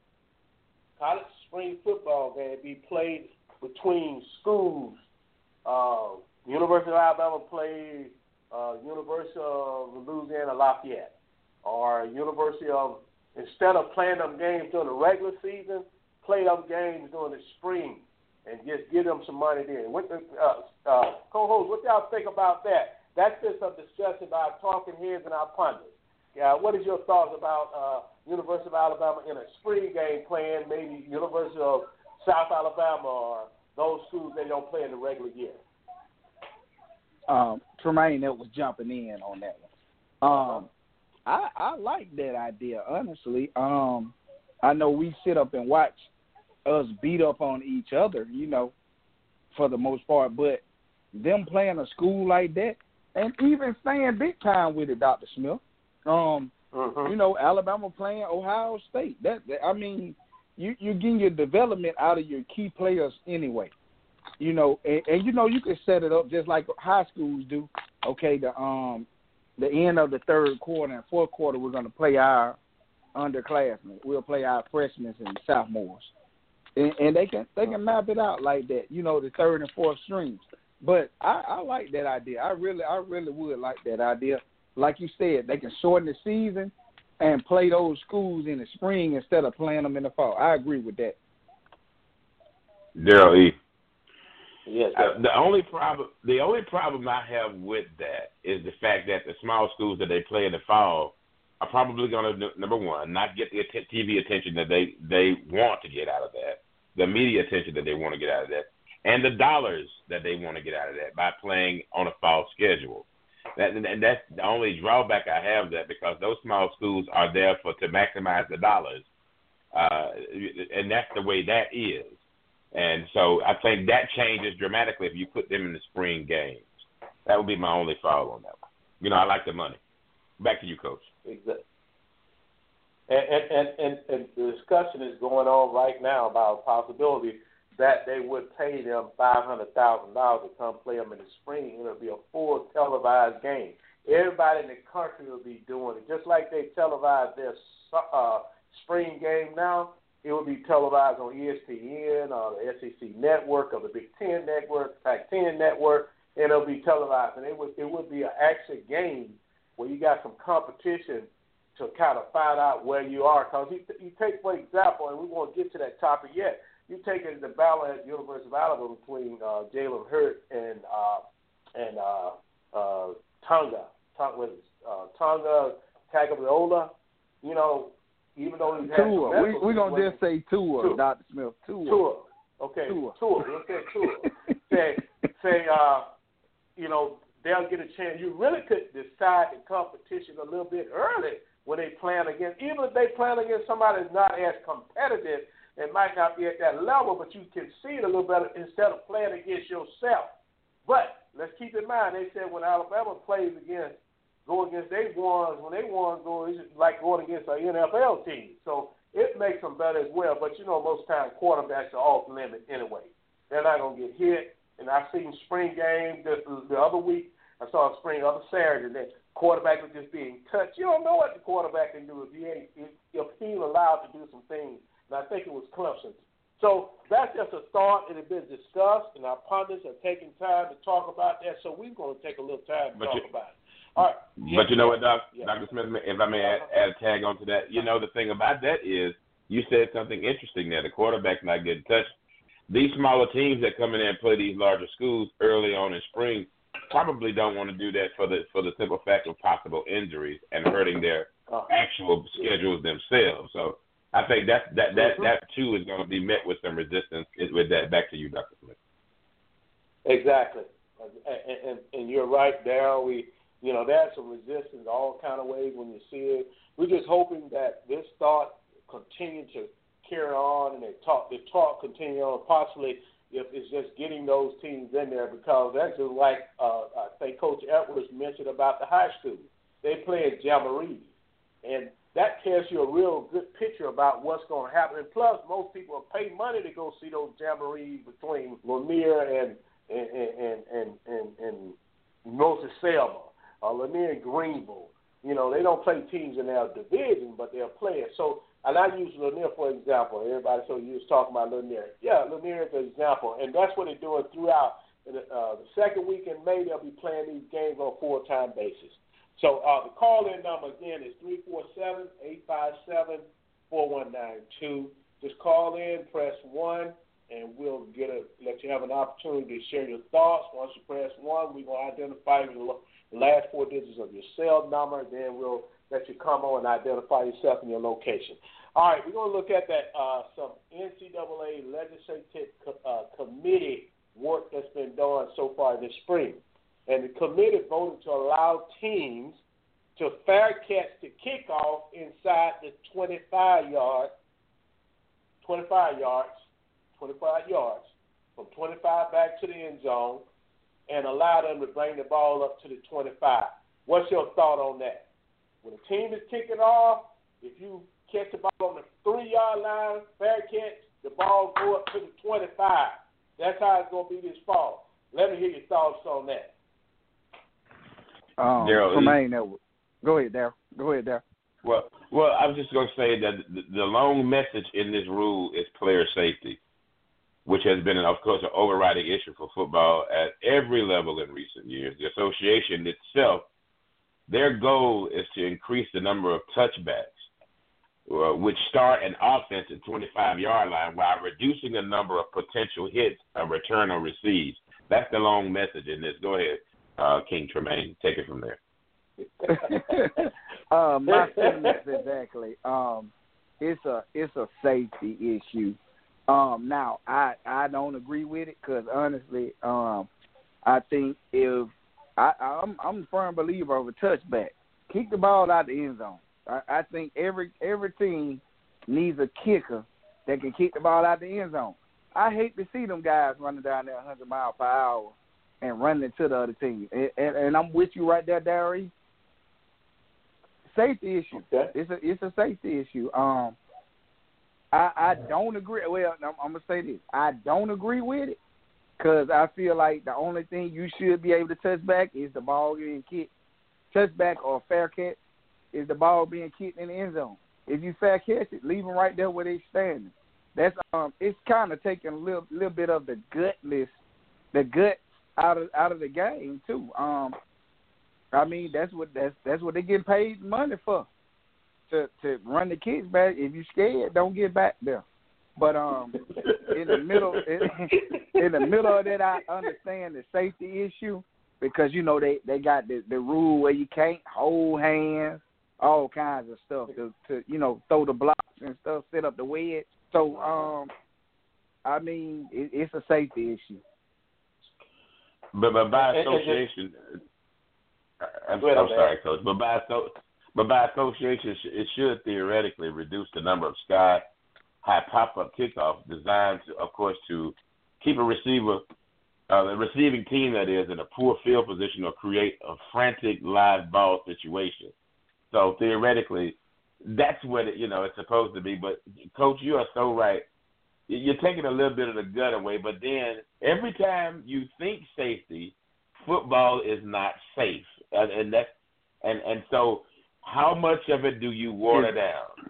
Speaker 2: be played between schools? University of Alabama plays University of Louisiana Lafayette, or University of, instead of playing them games during the regular season, play them games during the spring and just give them some money there. What the co-host, what y'all think about that? That's just a discussion by our talking heads and our pundits. What is your thoughts about University of Alabama in a spring game playing maybe University of South Alabama or those schools they don't play in the regular year?
Speaker 5: Tremaine that was jumping in on that one. I like that idea, honestly. I know we sit up and watch us beat up on each other, for the most part, but them playing a school like that and even staying big time with it, Dr. Smith. Alabama playing Ohio State. You're getting your development out of your key players anyway. You can set it up just like high schools do. Okay, the end of the third quarter and fourth quarter, we're going to play our underclassmen. We'll play our freshmen and sophomores, and they can map it out like that. The third and fourth strings. But I like that idea. I really would like that idea. Like you said, they can shorten the season and play those schools in the spring instead of playing them in the fall. I agree with that.
Speaker 3: Daryl E.
Speaker 2: Yes.
Speaker 3: The only problem I have with that is the fact that the small schools that they play in the fall are probably going to, number one, not get the TV attention that they want to get out of that, the media attention that they want to get out of that, and the dollars that they want to get out of that by playing on a fall schedule. And that's the only drawback I have, that because those small schools are there to maximize the dollars, and that's the way that is. And so I think that changes dramatically if you put them in the spring games. That would be my only follow on that one. I like the money. Back to you, Coach.
Speaker 2: Exactly. And the discussion is going on right now about a possibility that they would pay them $500,000 to come play them in the spring. It'll be a full televised game. Everybody in the country will be doing it. Just like they televise their spring game now, it will be televised on ESPN or the SEC Network or the Big Ten Network, Pac-10 Network, and it'll be televised. And it would be an actual game where you got some competition to kind of find out where you are. Because you take, for example, and we won't get to that topic yet, you take the battle at the University of Alabama between Jalen Hurts and Tonga Tagovailoa, even though he's had
Speaker 5: Tua. We're going to just say Tua, Dr. Smith.
Speaker 2: Tua. Okay. Tua. Let's say Tua. They'll get a chance. You really could decide the competition a little bit early when they playing against, even if they playing against somebody that's not as competitive, it might not be at that level, but you can see it a little better instead of playing against yourself. But let's keep in mind, they said when Alabama plays go against their ones, when they won, it's like going against an NFL team. So it makes them better as well. But, most times quarterbacks are off limit anyway. They're not going to get hit. And I've seen spring games the other week. I saw a spring other Saturday that quarterback was just being touched. You don't know what the quarterback can do if he's allowed to do some things. And I think it was Clemson. So that's just a thought. It has been discussed, and our pundits are taking time to talk about that. So we're going to take a little time to talk about it. All right.
Speaker 3: But you know what, Dr. Smith, if I may add a tag onto that, the thing about that is you said something interesting there. The quarterback's not getting touched. These smaller teams that come in there and play these larger schools early on in spring probably don't want to do that for the simple fact of possible injuries and hurting their actual schedules themselves. So I think that too is going to be met with some resistance with that. Back to you, Dr. Smith.
Speaker 2: Exactly, and you're right, Darryl. There's some resistance all kind of ways when you see it. We're just hoping that this thought continue to carry on, and the talk continue on, possibly if it's just getting those teams in there, because that's just like I think Coach Edwards mentioned about the high school. They play at Jamboree, and that tells you a real good picture about what's going to happen. And plus, most people pay money to go see those Jamborees between Lanier and Moses Selma, Lanier and Greenville. They don't play teams in their division, but they're playing. So, and I use Lanier for example. Everybody, so you was talking about Lanier. Yeah, Lanier is an example, and that's what they're doing throughout. The second week in May, they'll be playing these games on a full-time basis. So the call-in number, again, is 347-857-4192. Just call in, press 1, and we'll let you have an opportunity to share your thoughts. Once you press 1, we're going to identify the last 4 digits of your cell number. Then we'll let you come on and identify yourself and your location. All right, we're going to look at that some NCAA legislative committee work that's been done so far this spring. And the committee voted to allow teams to fair catch the kickoff inside the 25 yards, from 25 back to the end zone, and allow them to bring the ball up to the 25. What's your thought on that? When a team is kicking off, if you catch the ball on the 3-yard line, fair catch, the ball go up to the 25. That's how it's going to be this fall. Let me hear your thoughts on that.
Speaker 5: Tremaine, go ahead, Darryl.
Speaker 3: Well, I was just going to say that the long message in this rule is player safety, which has been, of course, an overriding issue for football at every level in recent years. The association itself, their goal is to increase the number of touchbacks, which start an offense at 25-yard line while reducing the number of potential hits, a return or receives. That's the long message in this. Go ahead, King Tremaine. Take it from there.
Speaker 5: My sentiments exactly. It's a safety issue. Now I don't agree with it because honestly, I think if I'm a firm believer of a touchback, kick the ball out the end zone. I think every team needs a kicker that can kick the ball out the end zone. I hate to see them guys running down there 100 miles per hour and running to the other team. And I'm with you right there, Darry. Safety issue. Okay. It's a safety issue. I don't agree. Well, I'm gonna say this. I don't agree with it because I feel like the only thing you should be able to touch back is the ball being kicked. Touchback or fair catch is the ball being kicked in the end zone. If you fair catch it, leave them right there where they're standing. That's it's kind of taking a little bit of the guts out of the game too. I mean that's what they get paid money for, to run the kicks back. If you're scared, don't get back there. But in the middle of that, I understand the safety issue because they got the rule where you can't hold hands, all kinds of stuff to throw the blocks and stuff, set up the wedge. So I mean it's a safety issue.
Speaker 3: But by association. I'm sorry, Coach. But by association, it should theoretically reduce the number of sky-high pop-up kickoffs designed, of course, to keep a receiver, the receiving team, that is, in a poor field position or create a frantic live ball situation. So theoretically, that's what it's supposed to be. But, Coach, you are so right. You're taking a little bit of the gut away, but then every time you think safety, football is not safe. And so how much of it do you water down?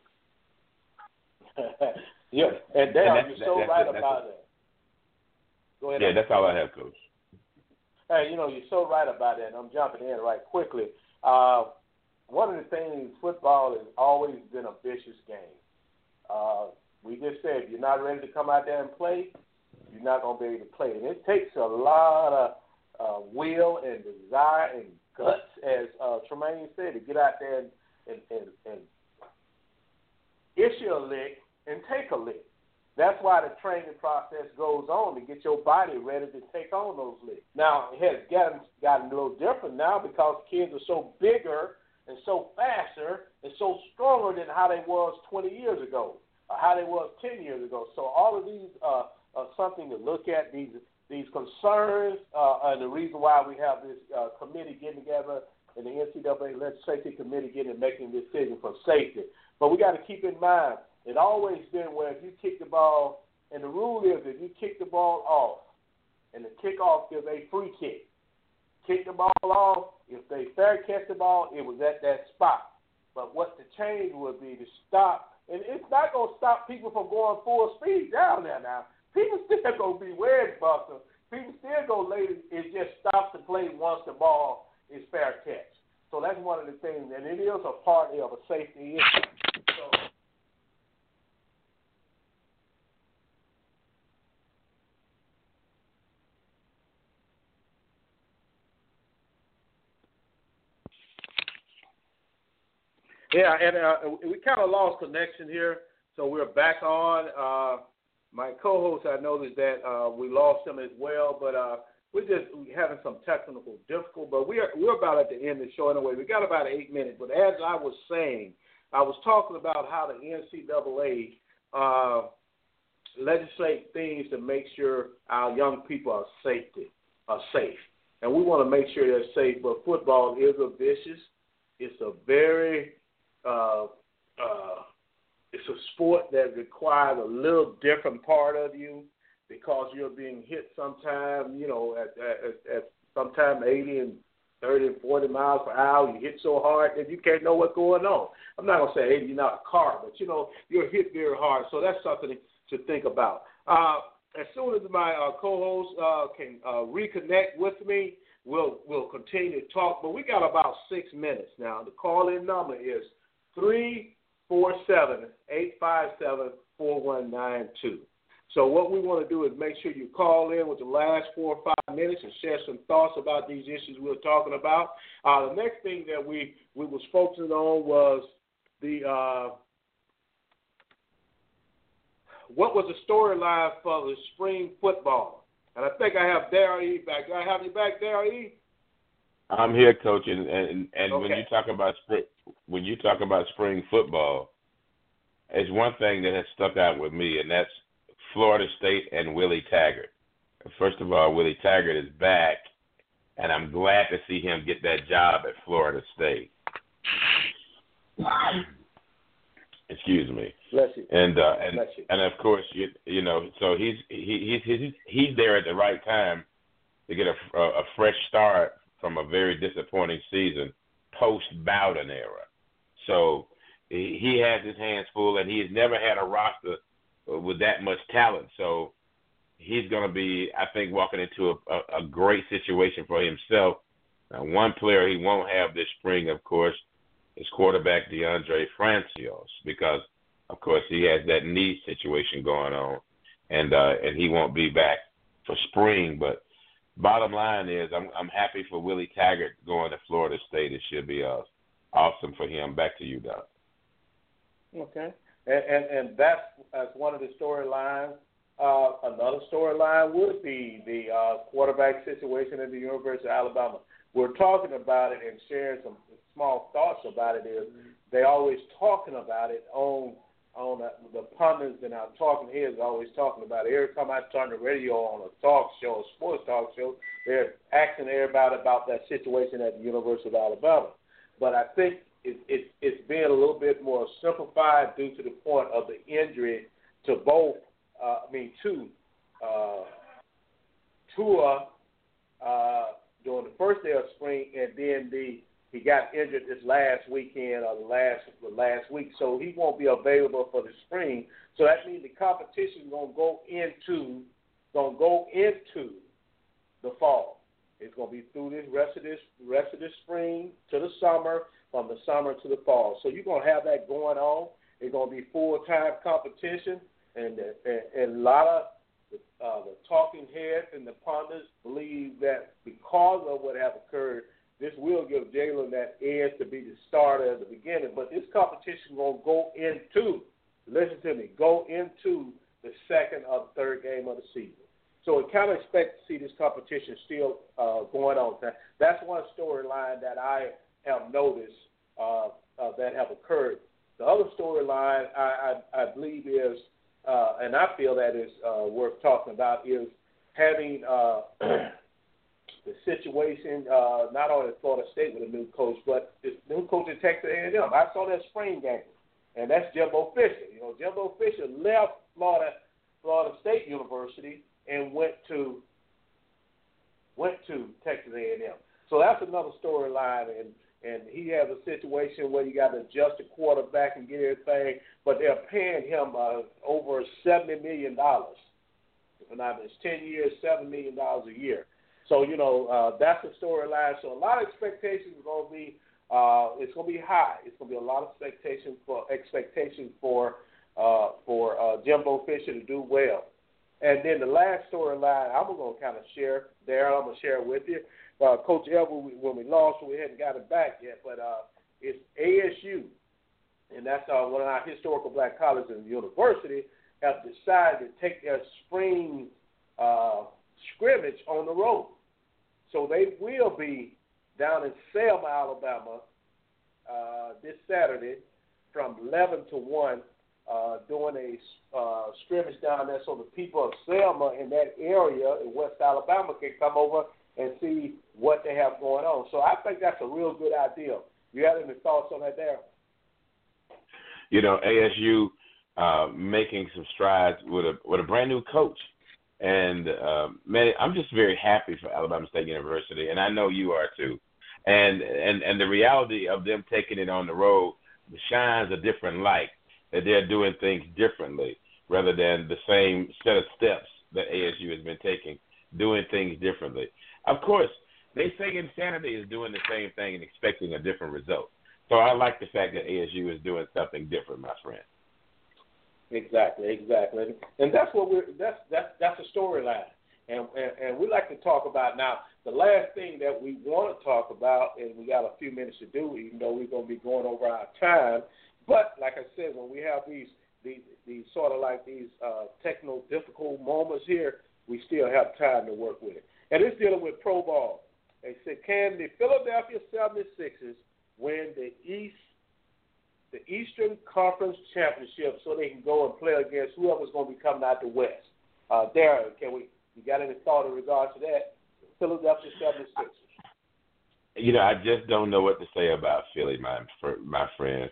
Speaker 2: Yeah, and you're so right about that. Go ahead.
Speaker 3: Yeah, that's all I have, Coach.
Speaker 2: Hey, you're so right about that, and I'm jumping in right quickly. One of the things, football has always been a vicious game. We just said, if you're not ready to come out there and play, you're not going to be able to play. And it takes a lot of will and desire and guts, as Tremaine said, to get out there and issue a lick and take a lick. That's why the training process goes on to get your body ready to take on those licks. Now, it has gotten a little different now because kids are so bigger and so faster and so stronger than how they was 20 years ago or how they was 10 years ago. So all of these are something to look at, these concerns, and the reason why we have this committee getting together and the NCAA Legislative Committee making a decision for safety. But we got to keep in mind, it always been where if you kick the ball, and the rule is if you kick the ball off, and the kickoff is a free kick. Kick the ball off, if they fair catch the ball, it was at that spot. But what the change would be to stop, and it's not going to stop people from going full speed down there now. People still going to be wedge busters. People still go late. It just stops the play once the ball is fair catch. So that's one of the things, and it is a part of a safety issue. So, yeah, and we kind of lost connection here, so we're back on. My co-host, I noticed that we lost him as well, but we're having some technical difficulty. But we're about at the end of the show anyway. We got about 8 minutes. But as I was saying, I was talking about how the NCAA legislate things to make sure our young people are safe. And we want to make sure they're safe. But football is vicious. It's a very it's a sport that requires a little different part of you because you're being hit sometime, at sometime 80 and 30 and 40 miles per hour. You hit so hard that you can't know what's going on. I'm not going to say 80, you're not a car, but, you're hit very hard. So that's something to think about. As soon as my co-host can reconnect with me, we'll continue to talk. But we got about 6 minutes now. The call-in number is 347-857-4192. So what we want to do is make sure you call in with the last 4 or 5 minutes and share some thoughts about these issues we were talking about. The next thing that we was focusing on was what was the storyline for the spring football. And I think I have Darrell E. back. Do I have you back, Darrell E.?
Speaker 3: I'm here, Coach, and
Speaker 2: okay.
Speaker 3: when you talk about spring football, it's one thing that has stuck out with me, and that's Florida State and Willie Taggart. First of all, Willie Taggart is back, and I'm glad to see him get that job at Florida State. Excuse me.
Speaker 2: Bless you.
Speaker 3: And of course, so he's there at the right time to get a fresh start from a very disappointing season post-Bowden era. So he has his hands full, and he has never had a roster with that much talent. So he's going to be, I think, walking into a great situation for himself. Now, one player he won't have this spring, of course, is quarterback DeAndre Francios, because, of course, he has that knee situation going on, and he won't be back for spring. But bottom line is, I'm happy for Willie Taggart going to Florida State. It should be awesome for him. Back to you, Doc.
Speaker 2: Okay, and that's one of the storylines. Another storyline would be the quarterback situation at the University of Alabama. We're talking about it and sharing some small thoughts about it. Is they always talking about it on the pundits and our talking heads are always talking about it. Every time I turn the radio on a talk show, a sports talk show, they're asking everybody about that situation at the University of Alabama. But I think it's being a little bit more simplified due to the point of the injury to both. Tua during the first day of spring, and then he got injured this last weekend or the last week, so he won't be available for the spring. So that means the competition is gonna go into the fall. It's gonna be through this rest of this spring to the summer, from the summer to the fall. So you're gonna have that going on. It's gonna be full-time competition, and a lot of the talking heads and the pundits believe that because of what have occurred, this will give Jalen that edge to be the starter at the beginning. But this competition will go into listen to me, go into the second or third game of the season. So we kind of expect to see this competition still going on. That's one storyline that I have noticed that have occurred. The other storyline I believe is, and I feel that is worth talking about, is having the situation not only at Florida State with a new coach, but this new coach at Texas A&M. I saw that spring game, and that's Jimbo Fisher. You know, Jimbo Fisher left Florida State University and went to Texas A&M. So that's another storyline, and he has a situation where you got to adjust the quarterback and get everything, but they're paying him over $70 million. If not, it's 10 years, $7 million a year. So, you know, that's the storyline. So a lot of expectations are going to be, it's going to be high. It's going to be a lot of expectations for Jimbo Fisher to do well. And then the last storyline I'm going to kind of share, Darryl, I'm going to share it with you. Coach Elwood, when we lost, we hadn't got it back yet, but it's ASU, and that's one of our historical black colleges and university, have decided to take their spring scrimmage on the road. So they will be down in Selma, Alabama, this Saturday from 11 to 1 doing a scrimmage down there so the people of Selma in that area in West Alabama can come over and see what they have going on. So I think that's a real good idea. You have any thoughts on that there?
Speaker 3: You know, ASU making some strides with a brand new coach. And, man, I'm just very happy for Alabama State University, and I know you are too. And the reality of them taking it on the road shines a different light, that they're doing things differently rather than the same set of steps that ASU has been taking, doing things differently. Of course, they say insanity is doing the same thing and expecting a different result. So I like the fact that ASU is doing something different, my friend.
Speaker 2: Exactly, and that's what that's a storyline, and we like to talk about now. The last thing that we want to talk about, and we got a few minutes to do, even though we're going to be going over our time. But like I said, when we have these sort of like these technical difficult moments here, we still have time to work with it. And it's dealing with pro ball. They said, can the Philadelphia 76ers win the Eastern Conference Championship so they can go and play against whoever's going to be coming out the West? Darren, you got any thought in regards to that? Philadelphia 76ers.
Speaker 3: You know, I just don't know what to say about Philly, my friend.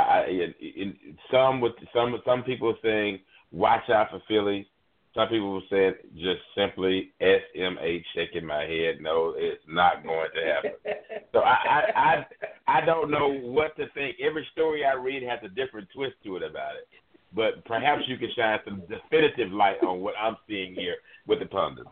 Speaker 3: Some people are saying watch out for Philly. Some people were saying just simply SMH, shaking my head. No, it's not going to happen. So I don't know what to think. Every story I read has a different twist to it about it. But perhaps you can shine some definitive light on what I'm seeing here with the pundits.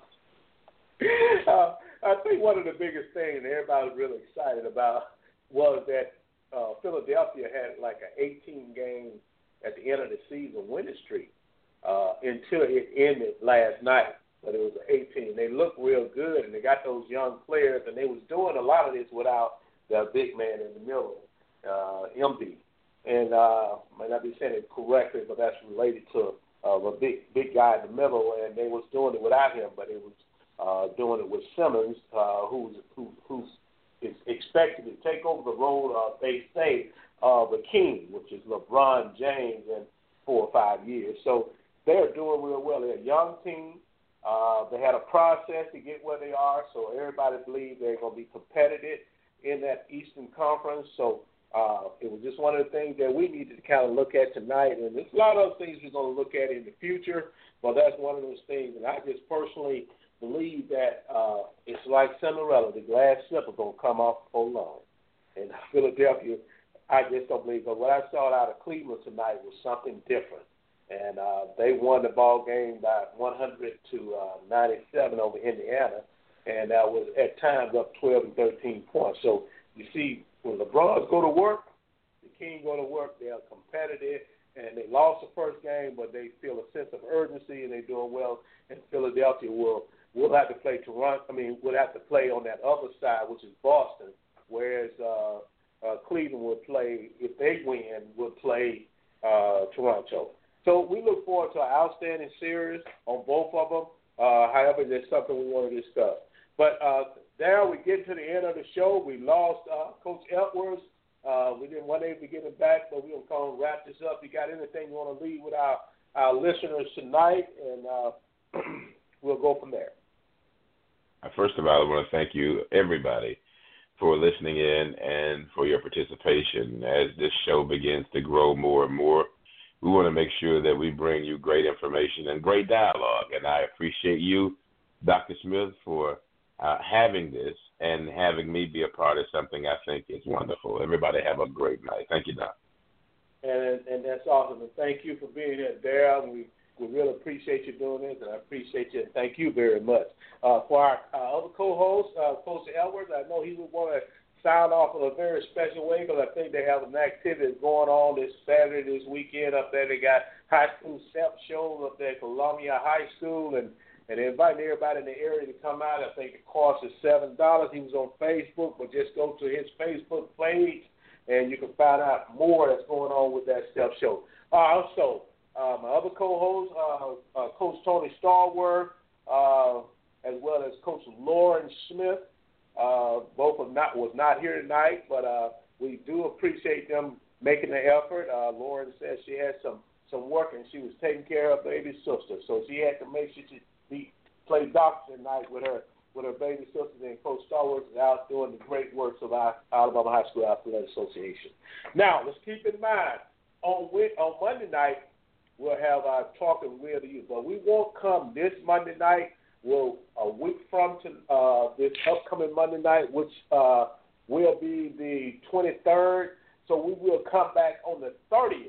Speaker 2: I think one of the biggest things everybody was really excited about was that Philadelphia had like an 18-game at the end of the season winning streak. Until it ended last night, but it was an 18. They looked real good, and they got those young players, and they was doing a lot of this without the big man in the middle, MD. And I might not be saying it correctly, but that's related to a big guy in the middle, and they was doing it without him, but it was doing it with Simmons, who is expected to take over the role of, they say, the king, which is LeBron James in 4 or 5 years. So they're doing real well. They're a young team. They had a process to get where they are, so everybody believes they're going to be competitive in that Eastern Conference. So it was just one of the things that we needed to kind of look at tonight. And there's a lot of other things we're going to look at in the future, but that's one of those things. And I just personally believe that it's like Cinderella. The glass slipper going to come off before long. And Philadelphia, I just don't believe. But what I saw out of Cleveland tonight was something different. And they won the ball game by 100-97 over Indiana, and that was at times up 12 and 13 points. So you see, when LeBron's go to work, the King go to work. They are competitive, and they lost the first game, but they feel a sense of urgency, and they're doing well. And Philadelphia will have to play Toronto. Will have to play on that other side, which is Boston, whereas Cleveland will play, if they win, will play Toronto. Show. So we look forward to an outstanding series on both of them. However, there's something we want to discuss. But there we get to the end of the show. We lost Coach Edwards. We didn't want to get him back, but we're going to come and wrap this up. You got anything you want to leave with our listeners tonight, and we'll go from there.
Speaker 3: First of all, I want to thank you, everybody, for listening in and for your participation. As this show begins to grow more and more, we want to make sure that we bring you great information and great dialogue. And I appreciate you, Dr. Smith, for having this and having me be a part of something I think is wonderful. Everybody have a great night. Thank you, Doc.
Speaker 2: And that's awesome. And thank you for being here, Darryl. We really appreciate you doing this, and I appreciate you, and thank you very much. For our other co-host, Coach Edwards, I know he would want to sign off in a very special way because I think they have an activity going on this Saturday, this weekend up there. They got high school step shows up there at Columbia High School, and they're inviting everybody in the area to come out. I think the cost is $7. He was on Facebook, but just go to his Facebook page, and you can find out more that's going on with that step show. Also, my other co-host, Coach Tony Stallworth, as well as Coach Lauren Smith, both was not here tonight, but we do appreciate them making the effort. Lauren said she had some work, and she was taking care of baby sister, so she had to make sure she play doctor tonight with her baby sister. And Coach Stallworth is out doing the great work of our Alabama High School Athletic Association. Now, let's keep in mind, on Monday night, we'll have our Talking Real to You. But we won't come this Monday night. We'll a week from this upcoming Monday night, which will be the 23rd. So we will come back on the 30th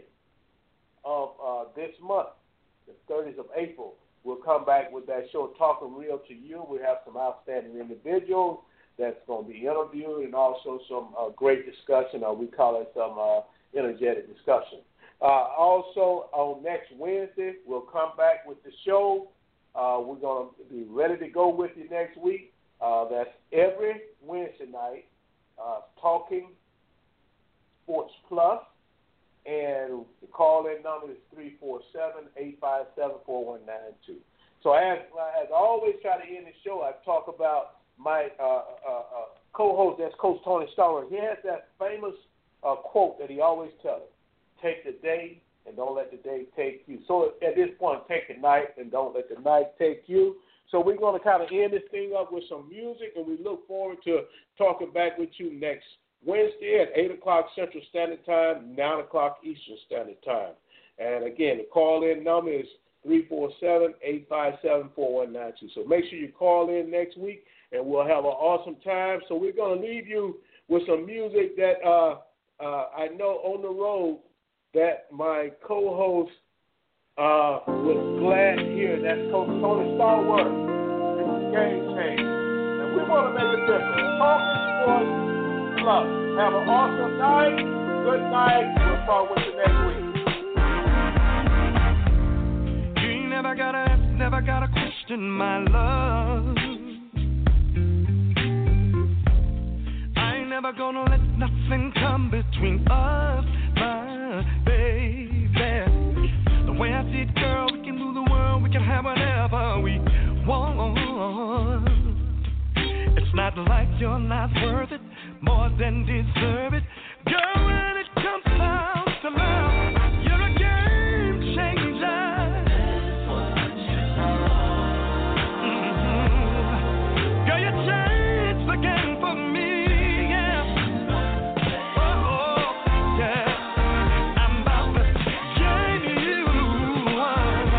Speaker 2: of this month, the 30th of April. We'll come back with that show, Talking Real to You. We have some outstanding individuals that's going to be interviewed, and also some great discussion, or we call it some energetic discussion. Also, on next Wednesday, we'll come back with the show. We're going to be ready to go with you next week. That's every Wednesday night, Talking Sports Plus. And the call-in number is 347-857-4192. So as I always try to end the show, I talk about my co-host, that's Coach Tony Stallworth. He has that famous quote that he always tells us: take the day and don't let the day take you. So at this point, take the night and don't let the night take you. So we're going to kind of end this thing up with some music, and we look forward to talking back with you next Wednesday at 8 o'clock Central Standard Time, 9 o'clock Eastern Standard Time. And again, the call-in number is 347-857-4192. So make sure you call in next week, and we'll have an awesome time. So we're going to leave you with some music that I know on the road that my co-host was glad to hear. That's Coach Tony Stallworth. It's a game changer. And we want to make a difference. Talking Sports Plus. Have an awesome night. Good night. We'll talk with you next week.
Speaker 7: You ain't never gotta question my love. I ain't never gonna let nothing come between us, my baby. The way I see it, girl, we can rule the world. We can have whatever we want. It's not like you're not worth it, more than deserve it. Girl, when it comes down to love, you're a game changer. Girl, you changed the game for me, yeah. Oh, yeah. I'm about to give you my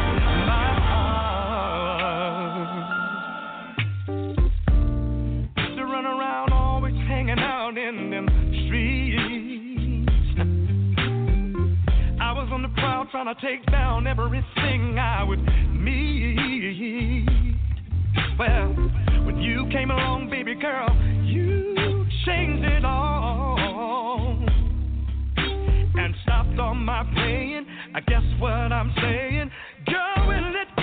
Speaker 7: heart. To run around always hanging out in them streets. I was on the prowl trying to take down everything I would meet. Well, when you came along, baby girl, you changed it all and stopped all my pain. I guess what I'm saying, girl, when it